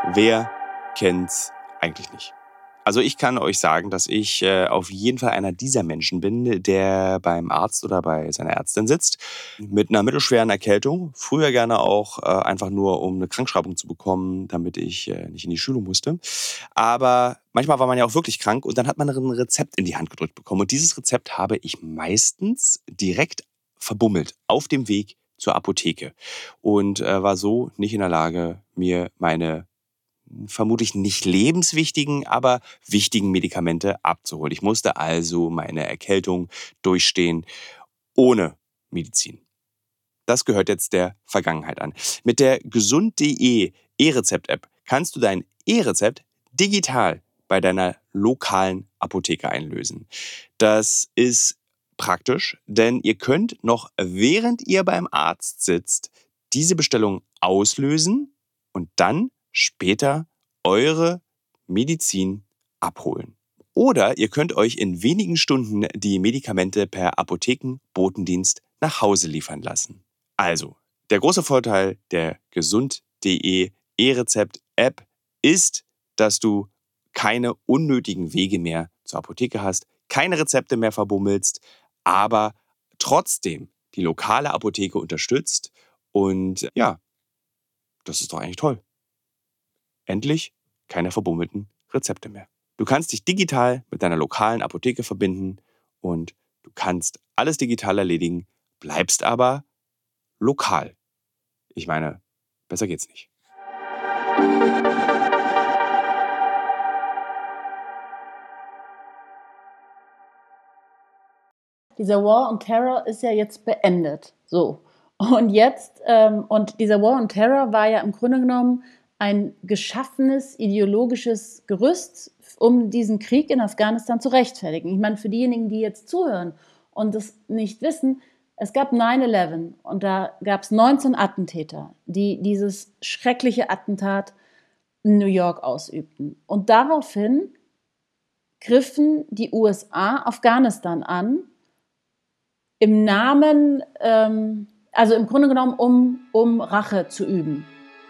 Wer kennt's eigentlich nicht? Also ich kann euch sagen, dass ich auf jeden Fall einer dieser Menschen bin, der beim Arzt oder bei seiner Ärztin sitzt mit einer mittelschweren Erkältung. Früher gerne auch einfach nur, um eine Krankschreibung zu bekommen, damit ich nicht in die Schule musste. Aber manchmal war man ja auch wirklich krank und dann hat man ein Rezept in die Hand gedrückt bekommen. Und dieses Rezept habe ich meistens direkt verbummelt auf dem Weg zur Apotheke und war so nicht in der Lage, mir meine vermutlich nicht lebenswichtigen, aber wichtigen Medikamente abzuholen. Ich musste also meine Erkältung durchstehen ohne Medizin. Das gehört jetzt der Vergangenheit an. Mit der gesund.de E-Rezept-App kannst du dein E-Rezept digital bei deiner lokalen Apotheke einlösen. Das ist praktisch, denn ihr könnt noch während ihr beim Arzt sitzt, diese Bestellung auslösen und dann später eure Medizin abholen. Oder ihr könnt euch in wenigen Stunden die Medikamente per Apothekenbotendienst nach Hause liefern lassen. Also, der große Vorteil der gesund.de E-Rezept-App ist, dass du keine unnötigen Wege mehr zur Apotheke hast, keine Rezepte mehr verbummelst, aber trotzdem die lokale Apotheke unterstützt. Und ja, das ist doch eigentlich toll. Endlich keine verbummelten Rezepte mehr. Du kannst dich digital mit deiner lokalen Apotheke verbinden und du kannst alles digital erledigen, bleibst aber lokal. Ich meine, besser geht's nicht. Dieser War on Terror ist ja jetzt beendet. So. Und jetzt, und dieser War on Terror war ja im Grunde genommen ein geschaffenes ideologisches Gerüst, um diesen Krieg in Afghanistan zu rechtfertigen. Ich meine, für diejenigen, die jetzt zuhören und das nicht wissen, es gab 9/11 und da gab es 19 Attentäter, die dieses schreckliche Attentat in New York ausübten. Und daraufhin griffen die USA Afghanistan an, im Namen, also im Grunde genommen, um Rache zu üben.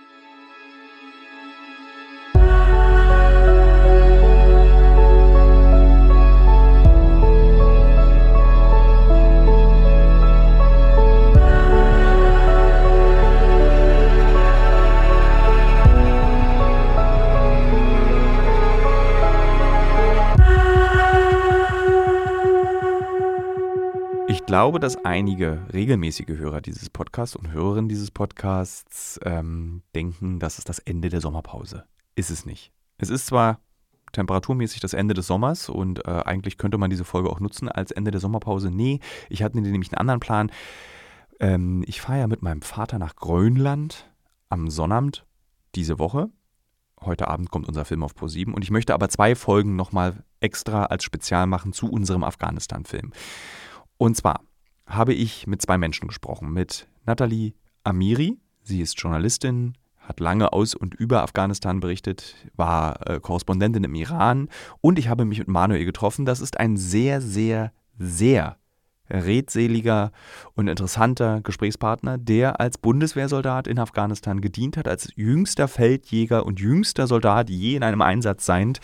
Ich glaube, dass einige regelmäßige Hörer dieses Podcasts und Hörerinnen dieses Podcasts denken, das ist das Ende der Sommerpause. Ist es nicht. Es ist zwar temperaturmäßig das Ende des Sommers und eigentlich könnte man diese Folge auch nutzen als Ende der Sommerpause. Nee, ich hatte nämlich einen anderen Plan. Ich fahre ja mit meinem Vater nach Grönland am Sonnabend diese Woche. Heute Abend kommt unser Film auf ProSieben und ich möchte aber 2 Folgen nochmal extra als Spezial machen zu unserem Afghanistan-Film. Und zwar habe ich mit 2 Menschen gesprochen, mit Nathalie Amiri, sie ist Journalistin, hat lange aus und über Afghanistan berichtet, war Korrespondentin im Iran und ich habe mich mit Manuel getroffen. Das ist ein sehr, sehr, sehr redseliger und interessanter Gesprächspartner, der als Bundeswehrsoldat in Afghanistan gedient hat, als jüngster Feldjäger und jüngster Soldat je in einem Einsatz seiend,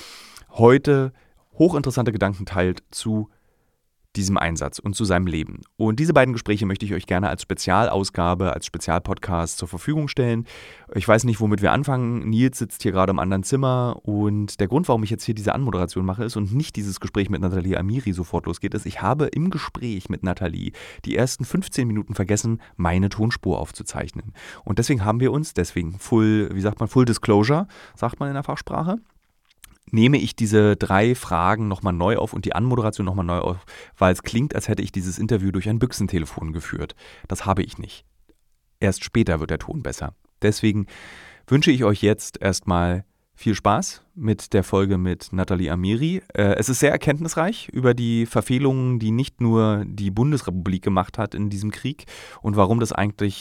heute hochinteressante Gedanken teilt zu diesem Einsatz und zu seinem Leben. Und diese beiden Gespräche möchte ich euch gerne als Spezialausgabe, als Spezialpodcast zur Verfügung stellen. Ich weiß nicht, womit wir anfangen. Nils sitzt hier gerade im anderen Zimmer und der Grund, warum ich jetzt hier diese Anmoderation mache, ist und nicht dieses Gespräch mit Nathalie Amiri sofort losgeht, ist, ich habe im Gespräch mit Nathalie die ersten 15 Minuten vergessen, meine Tonspur aufzuzeichnen. Und deswegen haben wir uns, Full Disclosure, sagt man in der Fachsprache, nehme ich diese 3 Fragen nochmal neu auf und die Anmoderation nochmal neu auf, weil es klingt, als hätte ich dieses Interview durch ein Büchsentelefon geführt. Das habe ich nicht. Erst später wird der Ton besser. Deswegen wünsche ich euch jetzt erstmal viel Spaß mit der Folge mit Nathalie Amiri. Es ist sehr erkenntnisreich über die Verfehlungen, die nicht nur die Bundesrepublik gemacht hat in diesem Krieg und warum das eigentlich,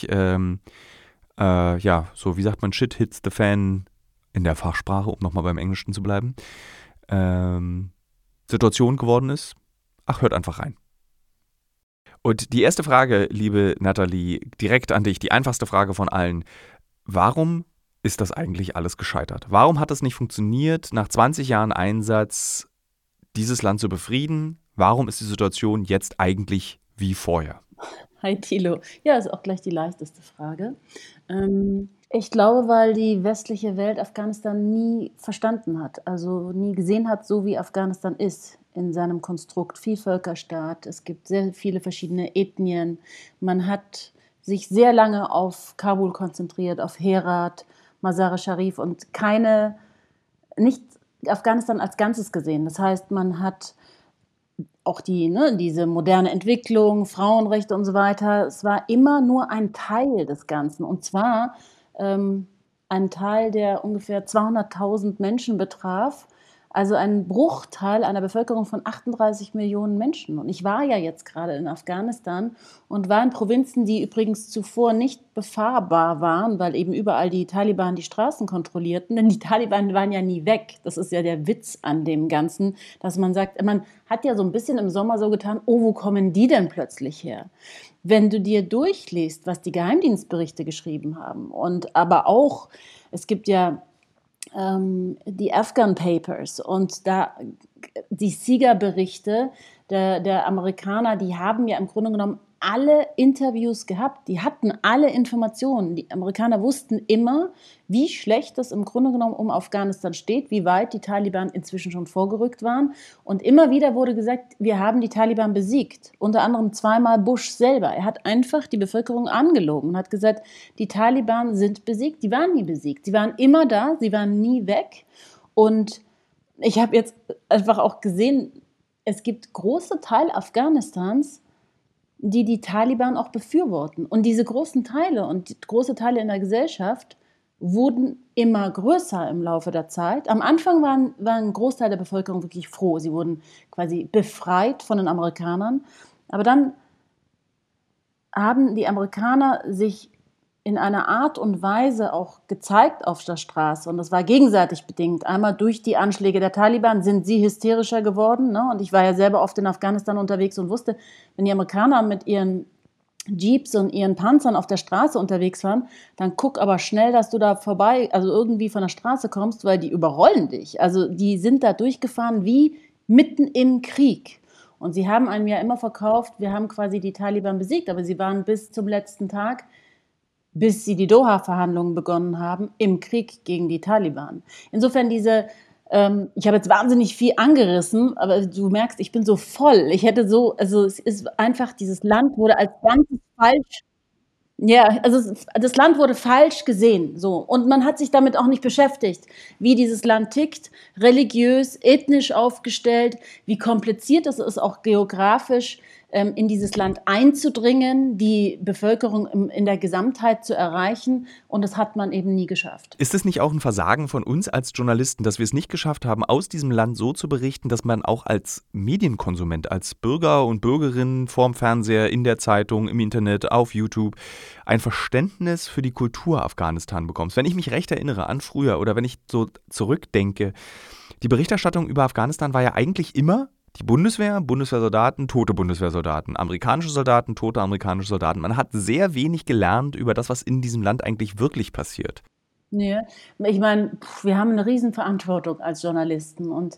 so wie sagt man, Shit hits the fan in der Fachsprache, um nochmal beim Englischen zu bleiben, Situation geworden ist. Ach, hört einfach rein. Und die erste Frage, liebe Nathalie, direkt an dich, die einfachste Frage von allen. Warum ist das eigentlich alles gescheitert? Warum hat es nicht funktioniert, nach 20 Jahren Einsatz dieses Land zu befrieden? Warum ist die Situation jetzt eigentlich wie vorher? Hi Thilo. Ja, ist auch gleich die leichteste Frage. Ich glaube, weil die westliche Welt Afghanistan nie verstanden hat, also nie gesehen hat, so wie Afghanistan ist in seinem Konstrukt. Vielvölkerstaat, es gibt sehr viele verschiedene Ethnien. Man hat sich sehr lange auf Kabul konzentriert, auf Herat, Mazar-e-Sharif und nicht Afghanistan als Ganzes gesehen. Das heißt, man hat auch diese moderne Entwicklung, Frauenrechte und so weiter, es war immer nur ein Teil des Ganzen. Und zwar ein Teil, der ungefähr 200.000 Menschen betraf, also ein Bruchteil einer Bevölkerung von 38 Millionen Menschen. Und ich war ja jetzt gerade in Afghanistan und war in Provinzen, die übrigens zuvor nicht befahrbar waren, weil eben überall die Taliban die Straßen kontrollierten. Denn die Taliban waren ja nie weg. Das ist ja der Witz an dem Ganzen, dass man sagt, man hat ja so ein bisschen im Sommer so getan, oh, wo kommen die denn plötzlich her? Wenn du dir durchliest, was die Geheimdienstberichte geschrieben haben und aber auch, es gibt ja die Afghan Papers und da die Siegerberichte der Amerikaner, die haben ja im Grunde genommen alle Interviews gehabt, die hatten alle Informationen. Die Amerikaner wussten immer, wie schlecht es im Grunde genommen um Afghanistan steht, wie weit die Taliban inzwischen schon vorgerückt waren. Und immer wieder wurde gesagt, wir haben die Taliban besiegt. Unter anderem zweimal Bush selber. Er hat einfach die Bevölkerung angelogen und hat gesagt, die Taliban sind besiegt. Die waren nie besiegt. Sie waren immer da, sie waren nie weg. Und ich habe jetzt einfach auch gesehen, es gibt große Teile Afghanistans, die Taliban auch befürworten. Und diese großen Teile und die große Teile in der Gesellschaft wurden immer größer im Laufe der Zeit. Am Anfang war ein Großteil der Bevölkerung wirklich froh. Sie wurden quasi befreit von den Amerikanern. Aber dann haben die Amerikaner sich in einer Art und Weise auch gezeigt auf der Straße. Und das war gegenseitig bedingt. Einmal durch die Anschläge der Taliban sind sie hysterischer geworden. Ne? Und ich war ja selber oft in Afghanistan unterwegs und wusste, wenn die Amerikaner mit ihren Jeeps und ihren Panzern auf der Straße unterwegs waren, dann guck aber schnell, dass du da vorbei, also irgendwie von der Straße kommst, weil die überrollen dich. Also die sind da durchgefahren wie mitten im Krieg. Und sie haben einem ja immer verkauft, wir haben quasi die Taliban besiegt, aber sie waren bis zum letzten Tag, bis sie die Doha-Verhandlungen begonnen haben, im Krieg gegen die Taliban. Insofern ich habe jetzt wahnsinnig viel angerissen, aber du merkst, ich bin so voll. Es ist einfach, dieses Land wurde als Ganzes falsch. Ja, also das Land wurde falsch gesehen, so. Und man hat sich damit auch nicht beschäftigt, wie dieses Land tickt, religiös, ethnisch aufgestellt, wie kompliziert es ist, auch geografisch in dieses Land einzudringen, die Bevölkerung in der Gesamtheit zu erreichen. Und das hat man eben nie geschafft. Ist es nicht auch ein Versagen von uns als Journalisten, dass wir es nicht geschafft haben, aus diesem Land so zu berichten, dass man auch als Medienkonsument, als Bürger und Bürgerin vorm Fernseher, in der Zeitung, im Internet, auf YouTube ein Verständnis für die Kultur Afghanistan bekommt? Wenn ich mich recht erinnere an früher oder wenn ich so zurückdenke, die Berichterstattung über Afghanistan war ja eigentlich immer die Bundeswehr, Bundeswehrsoldaten, tote Bundeswehrsoldaten, amerikanische Soldaten, tote amerikanische Soldaten. Man hat sehr wenig gelernt über das, was in diesem Land eigentlich wirklich passiert. Ja, ich meine, wir haben eine Riesenverantwortung als Journalisten und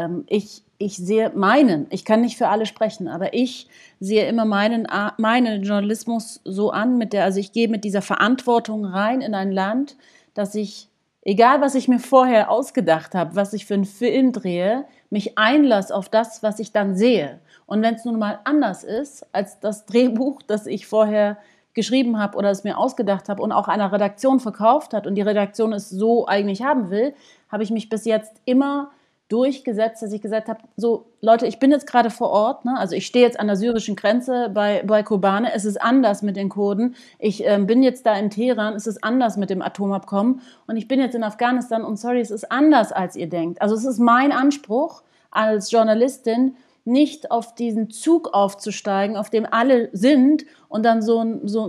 ich sehe ich kann nicht für alle sprechen, aber ich sehe immer meinen Journalismus so an, also ich gehe mit dieser Verantwortung rein in ein Land, dass ich, egal was ich mir vorher ausgedacht habe, was ich für einen Film drehe, mich einlasse auf das, was ich dann sehe. Und wenn es nun mal anders ist als das Drehbuch, das ich vorher geschrieben habe oder es mir ausgedacht habe und auch einer Redaktion verkauft hat und die Redaktion es so eigentlich haben will, habe ich mich bis jetzt immer durchgesetzt, dass ich gesagt habe, so Leute, ich bin jetzt gerade vor Ort, ne? Also ich stehe jetzt an der syrischen Grenze bei Kobane, es ist anders mit den Kurden, ich bin jetzt da in Teheran, es ist anders mit dem Atomabkommen und ich bin jetzt in Afghanistan und sorry, es ist anders, als ihr denkt. Also es ist mein Anspruch als Journalistin, nicht auf diesen Zug aufzusteigen, auf dem alle sind und dann so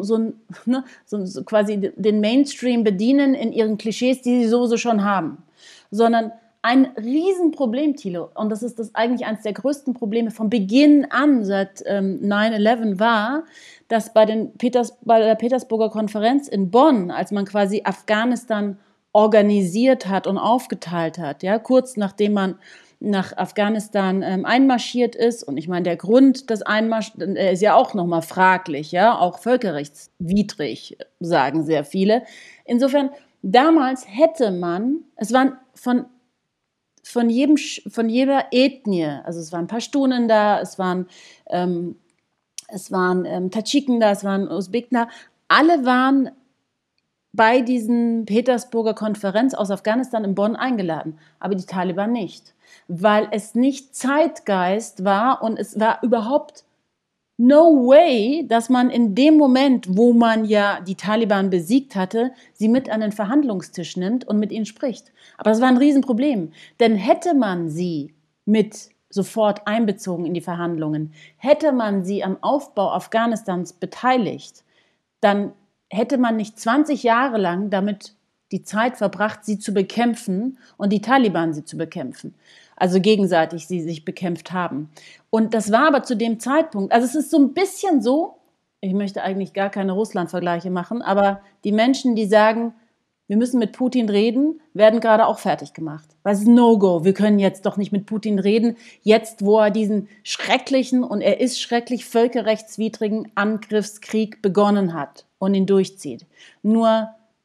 quasi den Mainstream bedienen in ihren Klischees, die sie sowieso schon haben, sondern ein Riesenproblem, Thilo, und das ist eigentlich eines der größten Probleme von Beginn an seit 9/11 war, dass bei der Petersburger Konferenz in Bonn, als man quasi Afghanistan organisiert hat und aufgeteilt hat. Ja, kurz nachdem man nach Afghanistan einmarschiert ist. Und ich meine, der Grund des Einmarschs ist ja auch nochmal fraglich, ja, auch völkerrechtswidrig, sagen sehr viele. Insofern, damals hätte man, es waren von jeder Ethnie, also es waren Pashtunen da, es waren Tadschiken da, es waren Usbeken da, alle waren bei diesen Petersburger Konferenz aus Afghanistan in Bonn eingeladen, aber die Taliban nicht, weil es nicht Zeitgeist war und es war überhaupt no way, dass man in dem Moment, wo man ja die Taliban besiegt hatte, sie mit an den Verhandlungstisch nimmt und mit ihnen spricht. Aber das war ein Riesenproblem, denn hätte man sie mit sofort einbezogen in die Verhandlungen, hätte man sie am Aufbau Afghanistans beteiligt, dann hätte man nicht 20 Jahre lang damit die Zeit verbracht, sie zu bekämpfen und die Taliban sie zu bekämpfen. Also gegenseitig sie sich bekämpft haben. Und das war aber zu dem Zeitpunkt, also es ist so ein bisschen so, ich möchte eigentlich gar keine Russland-Vergleiche machen, aber die Menschen, die sagen, wir müssen mit Putin reden, werden gerade auch fertig gemacht. Weil es ist No-Go, wir können jetzt doch nicht mit Putin reden, jetzt wo er diesen schrecklichen, und er ist schrecklich, völkerrechtswidrigen Angriffskrieg begonnen hat und ihn durchzieht. Nur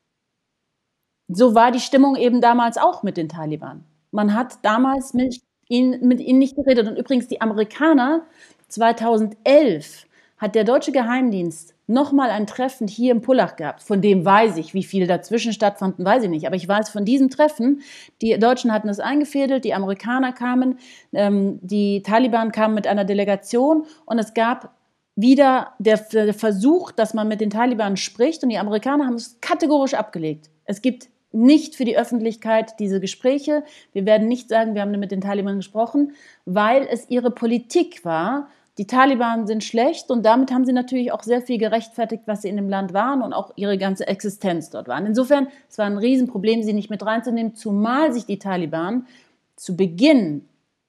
so war die Stimmung eben damals auch mit den Taliban. Man hat damals mit ihnen nicht geredet. Und übrigens die Amerikaner, 2011 hat der deutsche Geheimdienst nochmal ein Treffen hier im Pullach gehabt. Von dem weiß ich, wie viele dazwischen stattfanden, weiß ich nicht. Aber ich weiß von diesem Treffen, die Deutschen hatten es eingefädelt, die Amerikaner kamen, die Taliban kamen mit einer Delegation und es gab wieder der Versuch, dass man mit den Taliban spricht und die Amerikaner haben es kategorisch abgelegt. Es gibt nicht für die Öffentlichkeit diese Gespräche. Wir werden nicht sagen, wir haben mit den Taliban gesprochen, weil es ihre Politik war. Die Taliban sind schlecht und damit haben sie natürlich auch sehr viel gerechtfertigt, was sie in dem Land waren und auch ihre ganze Existenz dort waren. Insofern, es war ein Riesenproblem, sie nicht mit reinzunehmen, zumal sich die Taliban zu Beginn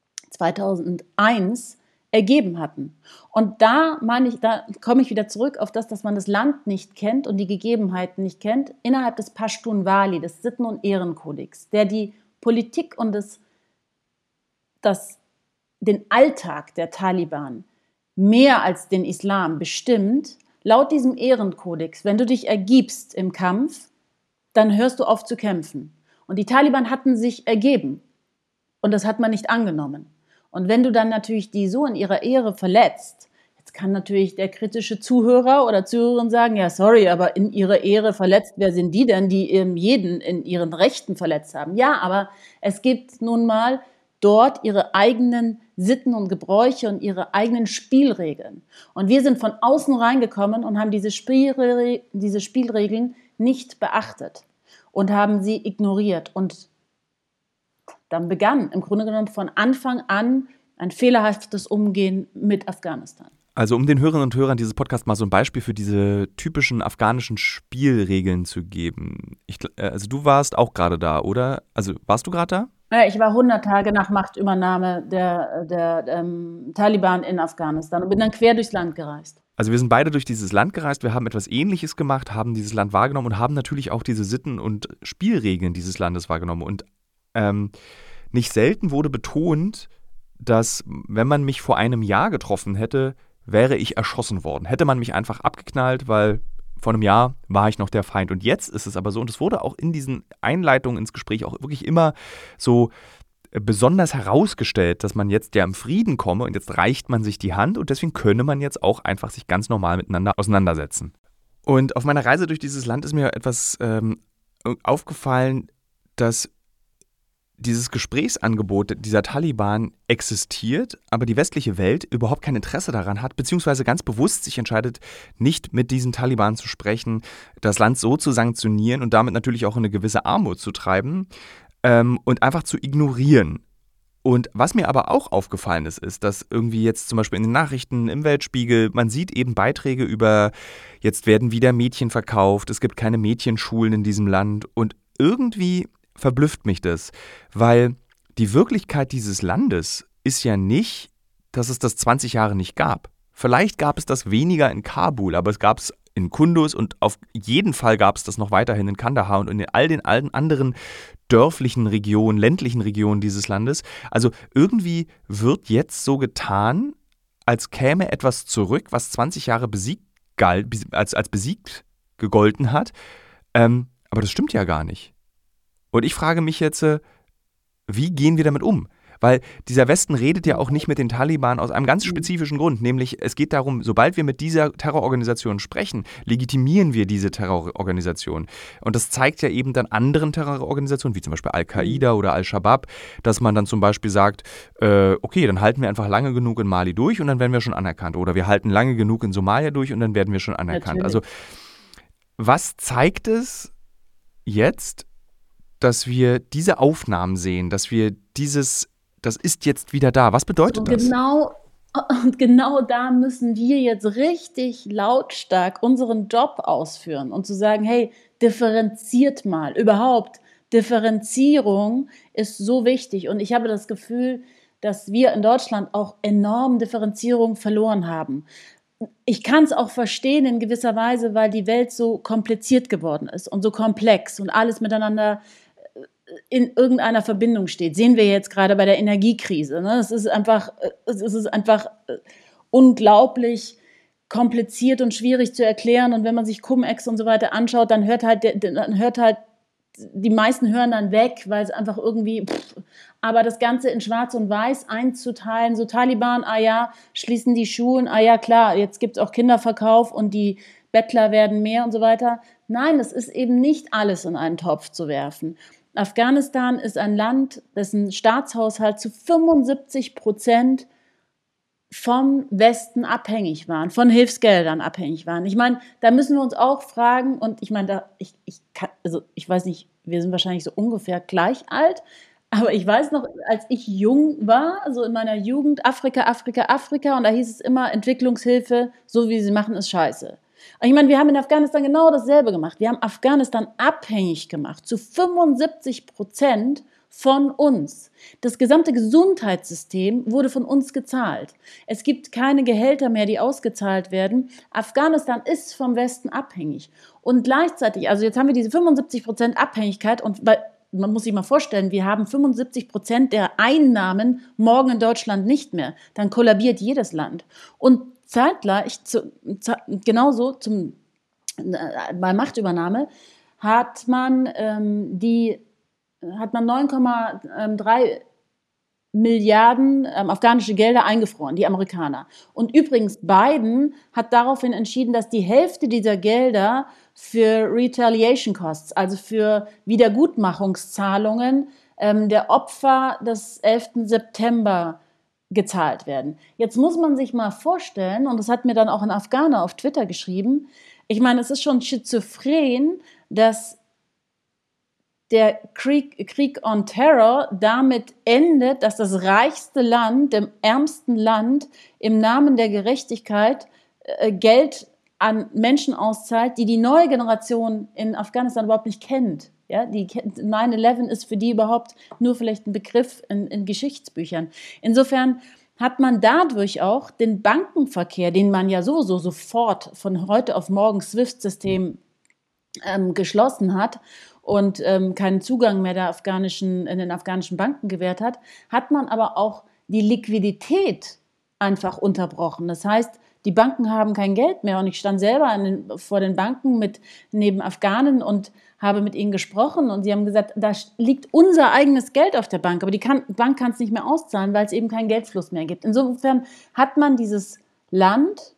2001 ergeben hatten. Und da komme ich wieder zurück auf das, dass man das Land nicht kennt und die Gegebenheiten nicht kennt, innerhalb des Pashtunwali, des Sitten- und Ehrenkodex, der die Politik und den Alltag der Taliban mehr als den Islam bestimmt. Laut diesem Ehrenkodex, wenn du dich ergibst im Kampf, dann hörst du auf zu kämpfen. Und die Taliban hatten sich ergeben und das hat man nicht angenommen. Und wenn du dann natürlich die so in ihrer Ehre verletzt, jetzt kann natürlich der kritische Zuhörer oder Zuhörerin sagen, ja sorry, aber in ihrer Ehre verletzt, wer sind die denn, die jeden in ihren Rechten verletzt haben? Ja, aber es gibt nun mal dort ihre eigenen Sitten und Gebräuche und ihre eigenen Spielregeln. Und wir sind von außen reingekommen und haben diese Spielregeln nicht beachtet und haben sie ignoriert. Und dann begann im Grunde genommen von Anfang an ein fehlerhaftes Umgehen mit Afghanistan. Also um den Hörerinnen und Hörern dieses Podcasts mal so ein Beispiel für diese typischen afghanischen Spielregeln zu geben. Also du warst auch gerade da, oder? Also warst du gerade da? Ja, ich war 100 Tage nach Machtübernahme der Taliban in Afghanistan und bin dann quer durchs Land gereist. Also wir sind beide durch dieses Land gereist, wir haben etwas Ähnliches gemacht, haben dieses Land wahrgenommen und haben natürlich auch diese Sitten und Spielregeln dieses Landes wahrgenommen. Und nicht selten wurde betont, dass wenn man mich vor einem Jahr getroffen hätte, wäre ich erschossen worden. Hätte man mich einfach abgeknallt, weil vor einem Jahr war ich noch der Feind. Und jetzt ist es aber so, und es wurde auch in diesen Einleitungen ins Gespräch auch wirklich immer so besonders herausgestellt, dass man jetzt ja im Frieden komme und jetzt reicht man sich die Hand und deswegen könne man jetzt auch einfach sich ganz normal miteinander auseinandersetzen. Und auf meiner Reise durch dieses Land ist mir etwas aufgefallen, dass dieses Gesprächsangebot dieser Taliban existiert, aber die westliche Welt überhaupt kein Interesse daran hat, beziehungsweise ganz bewusst sich entscheidet, nicht mit diesen Taliban zu sprechen, das Land so zu sanktionieren und damit natürlich auch in eine gewisse Armut zu treiben und einfach zu ignorieren. Und was mir aber auch aufgefallen ist, dass irgendwie jetzt zum Beispiel in den Nachrichten, im Weltspiegel, man sieht eben Beiträge über, jetzt werden wieder Mädchen verkauft, es gibt keine Mädchenschulen in diesem Land und irgendwie verblüfft mich das, weil die Wirklichkeit dieses Landes ist ja nicht, dass es das 20 Jahre nicht gab. Vielleicht gab es das weniger in Kabul, aber es gab es in Kunduz und auf jeden Fall gab es das noch weiterhin in Kandahar und in all den anderen dörflichen Regionen, ländlichen Regionen dieses Landes. Also irgendwie wird jetzt so getan, als käme etwas zurück, was 20 Jahre besiegt galt, als besiegt gegolten hat. Aber das stimmt ja gar nicht. Und ich frage mich jetzt, wie gehen wir damit um? Weil dieser Westen redet ja auch nicht mit den Taliban aus einem ganz spezifischen Grund, nämlich es geht darum, sobald wir mit dieser Terrororganisation sprechen, legitimieren wir diese Terrororganisation. Und das zeigt ja eben dann anderen Terrororganisationen, wie zum Beispiel Al-Qaida oder Al-Shabaab, dass man dann zum Beispiel sagt, okay, dann halten wir einfach lange genug in Mali durch und dann werden wir schon anerkannt. Oder wir halten lange genug in Somalia durch und dann werden wir schon anerkannt. Natürlich. Also was zeigt es jetzt, dass wir diese Aufnahmen sehen, dass wir das ist jetzt wieder da. Was bedeutet das? Und genau da müssen wir jetzt richtig lautstark unseren Job ausführen und zu sagen, hey, differenziert mal. Überhaupt, Differenzierung ist so wichtig. Und ich habe das Gefühl, dass wir in Deutschland auch enorm Differenzierung verloren haben. Ich kann es auch verstehen in gewisser Weise, weil die Welt so kompliziert geworden ist und so komplex und alles miteinander in irgendeiner Verbindung steht. Sehen wir jetzt gerade bei der Energiekrise. Ne? Es ist einfach unglaublich kompliziert und schwierig zu erklären. Und wenn man sich Cum-Ex und so weiter anschaut, dann hört halt die meisten hören dann weg, weil es einfach irgendwie, aber das Ganze in Schwarz und Weiß einzuteilen, so Taliban, ja, schließen die Schulen, ja klar, jetzt gibt es auch Kinderverkauf und die Bettler werden mehr und so weiter. Nein, das ist eben nicht alles in einen Topf zu werfen. Afghanistan ist ein Land, dessen Staatshaushalt zu 75% vom Westen abhängig waren, von Hilfsgeldern abhängig waren. Ich meine, da müssen wir uns auch fragen, und ich meine, ich weiß nicht, wir sind wahrscheinlich so ungefähr gleich alt, aber ich weiß noch, als ich jung war, also in meiner Jugend, Afrika, und da hieß es immer, Entwicklungshilfe, so wie sie machen, ist scheiße. Ich meine, wir haben in Afghanistan genau dasselbe gemacht. Wir haben Afghanistan abhängig gemacht, zu 75% von uns. Das gesamte Gesundheitssystem wurde von uns gezahlt. Es gibt keine Gehälter mehr, die ausgezahlt werden. Afghanistan ist vom Westen abhängig. Und gleichzeitig, also jetzt haben wir diese 75% Abhängigkeit und man muss sich mal vorstellen, wir haben 75% der Einnahmen morgen in Deutschland nicht mehr. Dann kollabiert jedes Land. Und zeitgleich, genauso bei Machtübernahme, hat man 9,3 Milliarden afghanische Gelder eingefroren, die Amerikaner. Und übrigens, Biden hat daraufhin entschieden, dass die Hälfte dieser Gelder für Retaliation Costs, also für Wiedergutmachungszahlungen der Opfer des 11. September gezahlt werden. Jetzt muss man sich mal vorstellen, und das hat mir dann auch ein Afghaner auf Twitter geschrieben, ich meine, es ist schon schizophren, dass der Krieg on Terror damit endet, dass das reichste Land, dem ärmsten Land, im Namen der Gerechtigkeit Geld an Menschen auszahlt, die neue Generation in Afghanistan überhaupt nicht kennt. Ja, 9/11 ist für die überhaupt nur vielleicht ein Begriff in Geschichtsbüchern. Insofern hat man dadurch auch den Bankenverkehr, den man ja sowieso sofort von heute auf morgen SWIFT-System geschlossen hat und keinen Zugang mehr in den afghanischen Banken gewährt hat, hat man aber auch die Liquidität einfach unterbrochen. Das heißt, die Banken haben kein Geld mehr und ich stand selber vor den Banken neben Afghanen und habe mit ihnen gesprochen und sie haben gesagt, da liegt unser eigenes Geld auf der Bank, aber die Bank kann es nicht mehr auszahlen, weil es eben keinen Geldfluss mehr gibt. Insofern hat man dieses Land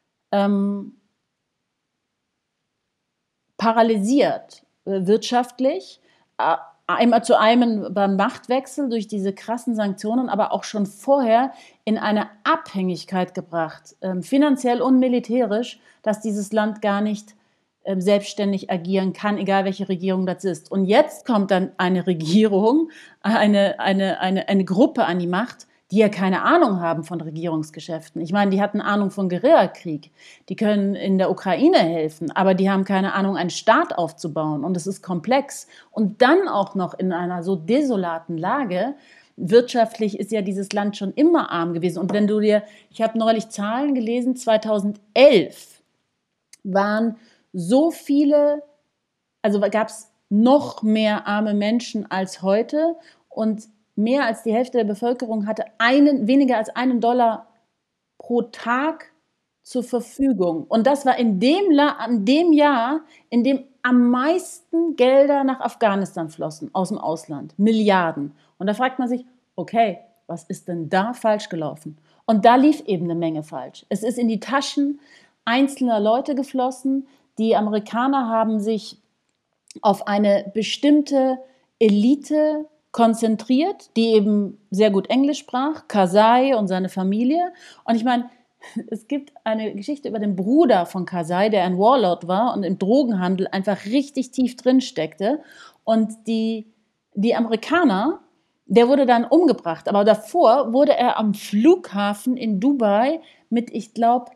paralysiert wirtschaftlich, einmal zu einem beim Machtwechsel durch diese krassen Sanktionen, aber auch schon vorher in eine Abhängigkeit gebracht, finanziell und militärisch, dass dieses Land gar nicht selbstständig agieren kann, egal welche Regierung das ist. Und jetzt kommt dann eine Regierung, eine Gruppe an die Macht, die ja keine Ahnung haben von Regierungsgeschäften. Ich meine, die hatten Ahnung von Guerillakrieg. Die können in der Ukraine helfen, aber die haben keine Ahnung, einen Staat aufzubauen. Und es ist komplex. Und dann auch noch in einer so desolaten Lage. Wirtschaftlich ist ja dieses Land schon immer arm gewesen. Und wenn ich habe neulich Zahlen gelesen, 2011 waren so viele, also gab es noch mehr arme Menschen als heute und mehr als die Hälfte der Bevölkerung hatte weniger als $1 pro Tag zur Verfügung. Und das war in dem Jahr, in dem am meisten Gelder nach Afghanistan flossen, aus dem Ausland, Milliarden. Und da fragt man sich, okay, was ist denn da falsch gelaufen? Und da lief eben eine Menge falsch. Es ist in die Taschen einzelner Leute geflossen. Die Amerikaner haben sich auf eine bestimmte Elite konzentriert, die eben sehr gut Englisch sprach, Karzai und seine Familie. Und ich meine, es gibt eine Geschichte über den Bruder von Karzai, der ein Warlord war und im Drogenhandel einfach richtig tief drin steckte. Und die Amerikaner, der wurde dann umgebracht. Aber davor wurde er am Flughafen in Dubai mit, ich glaube,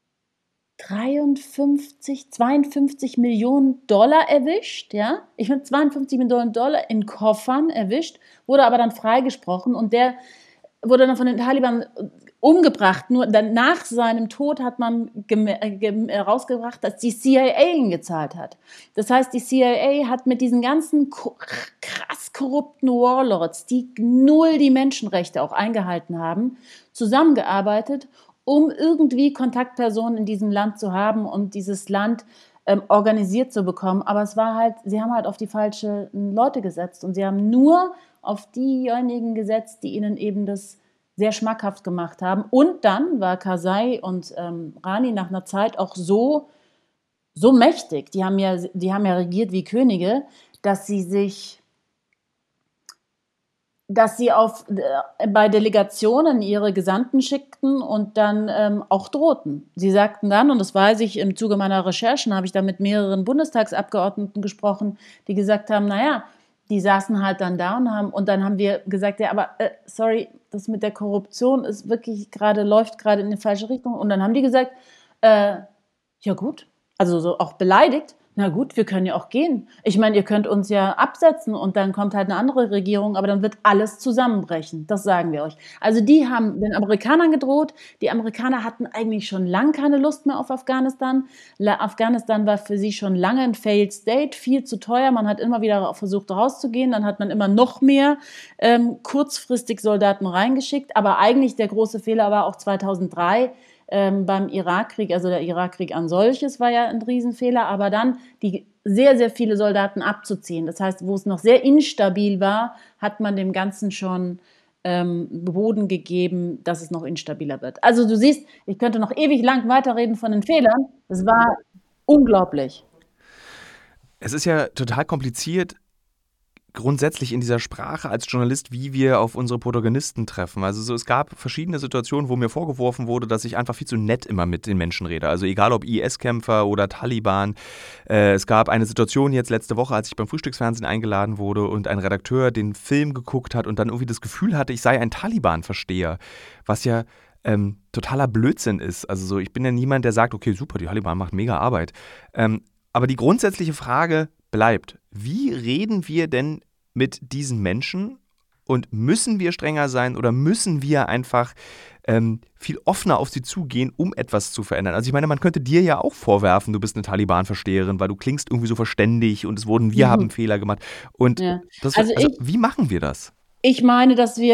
52 Millionen Dollar erwischt, ja? Ich meine, 52 Millionen Dollar in Koffern erwischt, wurde aber dann freigesprochen und der wurde dann von den Taliban umgebracht. Nur dann nach seinem Tod hat man herausgebracht, dass die CIA ihn gezahlt hat. Das heißt, die CIA hat mit diesen ganzen krass korrupten Warlords, die null die Menschenrechte auch eingehalten haben, zusammengearbeitet, um irgendwie Kontaktpersonen in diesem Land zu haben und dieses Land organisiert zu bekommen. Aber es war halt, sie haben halt auf die falschen Leute gesetzt und sie haben nur auf diejenigen gesetzt, die ihnen eben das sehr schmackhaft gemacht haben. Und dann war Karzai und Rani nach einer Zeit auch so mächtig, die haben ja regiert wie Könige, dass sie bei Delegationen ihre Gesandten schickten und dann auch drohten. Sie sagten dann, und das weiß ich im Zuge meiner Recherchen, habe ich da mit mehreren Bundestagsabgeordneten gesprochen, die gesagt haben, naja, die saßen halt dann da und dann haben wir gesagt, ja, aber sorry, das mit der Korruption ist wirklich läuft gerade in die falsche Richtung. Und dann haben die gesagt, ja gut, also so auch beleidigt, na gut, wir können ja auch gehen. Ich meine, ihr könnt uns ja absetzen und dann kommt halt eine andere Regierung, aber dann wird alles zusammenbrechen. Das sagen wir euch. Also die haben den Amerikanern gedroht. Die Amerikaner hatten eigentlich schon lange keine Lust mehr auf Afghanistan. Afghanistan war für sie schon lange ein Failed State, viel zu teuer. Man hat immer wieder versucht rauszugehen. Dann hat man immer noch mehr kurzfristig Soldaten reingeschickt. Aber eigentlich der große Fehler war auch 2003, beim Irakkrieg, also der Irakkrieg an solches war ja ein Riesenfehler, aber dann die sehr, sehr viele Soldaten abzuziehen. Das heißt, wo es noch sehr instabil war, hat man dem Ganzen schon Boden gegeben, dass es noch instabiler wird. Also du siehst, ich könnte noch ewig lang weiterreden von den Fehlern. Es war unglaublich. Es ist ja total kompliziert, grundsätzlich in dieser Sprache als Journalist, wie wir auf unsere Protagonisten treffen. Also es gab verschiedene Situationen, wo mir vorgeworfen wurde, dass ich einfach viel zu nett immer mit den Menschen rede. Also egal ob IS-Kämpfer oder Taliban. Es gab eine Situation jetzt letzte Woche, als ich beim Frühstücksfernsehen eingeladen wurde und ein Redakteur den Film geguckt hat und dann irgendwie das Gefühl hatte, ich sei ein Taliban-Versteher, was ja totaler Blödsinn ist. Also so, ich bin ja niemand, der sagt, okay, super, die Taliban macht mega Arbeit. Aber die grundsätzliche Frage bleibt, wie reden wir denn mit diesen Menschen und müssen wir strenger sein oder müssen wir einfach viel offener auf sie zugehen, um etwas zu verändern? Also ich meine, man könnte dir ja auch vorwerfen, du bist eine Taliban-Versteherin, weil du klingst irgendwie so verständig und wir haben Fehler gemacht. Und ja. Wie machen wir das? Ich meine,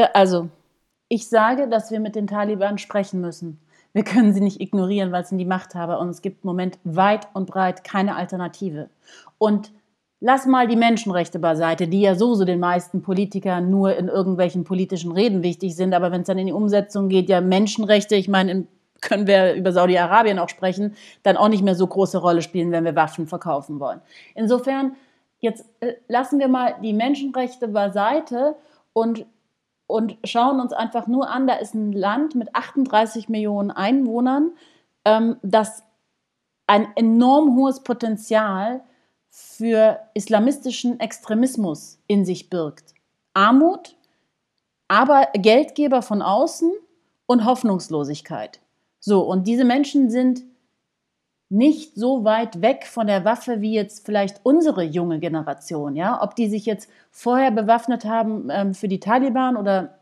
ich sage, dass wir mit den Taliban sprechen müssen. Wir können sie nicht ignorieren, weil es sind die Machthaber und es gibt im Moment weit und breit keine Alternative. Und lass mal die Menschenrechte beiseite, die ja sowieso den meisten Politikern nur in irgendwelchen politischen Reden wichtig sind. Aber wenn es dann in die Umsetzung geht, ja Menschenrechte, ich meine, können wir über Saudi-Arabien auch sprechen, dann auch nicht mehr so große Rolle spielen, wenn wir Waffen verkaufen wollen. Insofern, jetzt lassen wir mal die Menschenrechte beiseite und schauen uns einfach nur an, da ist ein Land mit 38 Millionen Einwohnern, das ein enorm hohes Potenzial für islamistischen Extremismus in sich birgt. Armut, aber Geldgeber von außen und Hoffnungslosigkeit. So, und diese Menschen sind nicht so weit weg von der Waffe wie jetzt vielleicht unsere junge Generation. Ja? Ob die sich jetzt vorher bewaffnet haben für die Taliban oder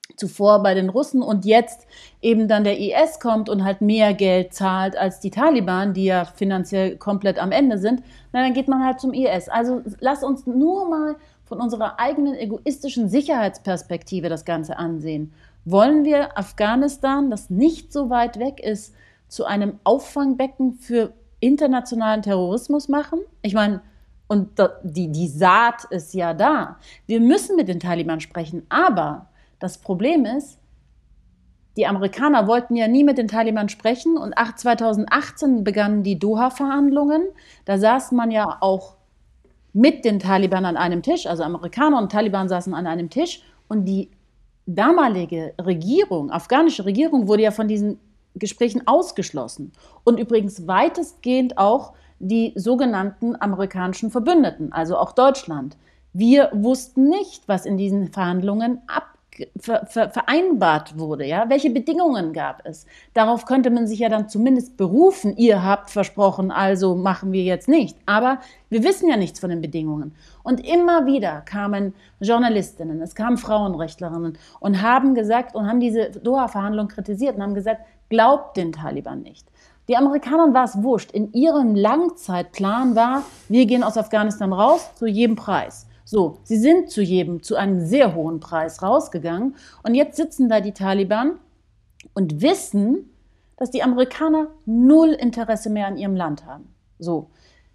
zuvor bei den Russen und jetzt eben dann der IS kommt und halt mehr Geld zahlt als die Taliban, die ja finanziell komplett am Ende sind, dann geht man halt zum IS. Also lass uns nur mal von unserer eigenen egoistischen Sicherheitsperspektive das Ganze ansehen. Wollen wir Afghanistan, das nicht so weit weg ist, zu einem Auffangbecken für internationalen Terrorismus machen? Ich meine, und die Saat ist ja da. Wir müssen mit den Taliban sprechen, aber das Problem ist, die Amerikaner wollten ja nie mit den Taliban sprechen und 2018 begannen die Doha-Verhandlungen. Da saß man ja auch mit den Taliban an einem Tisch, also Amerikaner und Taliban saßen an einem Tisch und die damalige Regierung, afghanische Regierung, wurde ja von diesen Gesprächen ausgeschlossen. Und übrigens weitestgehend auch die sogenannten amerikanischen Verbündeten, also auch Deutschland. Wir wussten nicht, was in diesen Verhandlungen vereinbart wurde. Ja? Welche Bedingungen gab es? Darauf könnte man sich ja dann zumindest berufen. Ihr habt versprochen, also machen wir jetzt nicht. Aber wir wissen ja nichts von den Bedingungen. Und immer wieder kamen Journalistinnen, es kamen Frauenrechtlerinnen und haben gesagt und haben diese Doha-Verhandlungen kritisiert und haben gesagt, glaubt den Taliban nicht. Die Amerikanern war es wurscht. In ihrem Langzeitplan war, wir gehen aus Afghanistan raus zu jedem Preis. So, sie sind zu einem sehr hohen Preis rausgegangen und jetzt sitzen da die Taliban und wissen, dass die Amerikaner null Interesse mehr an ihrem Land haben. So,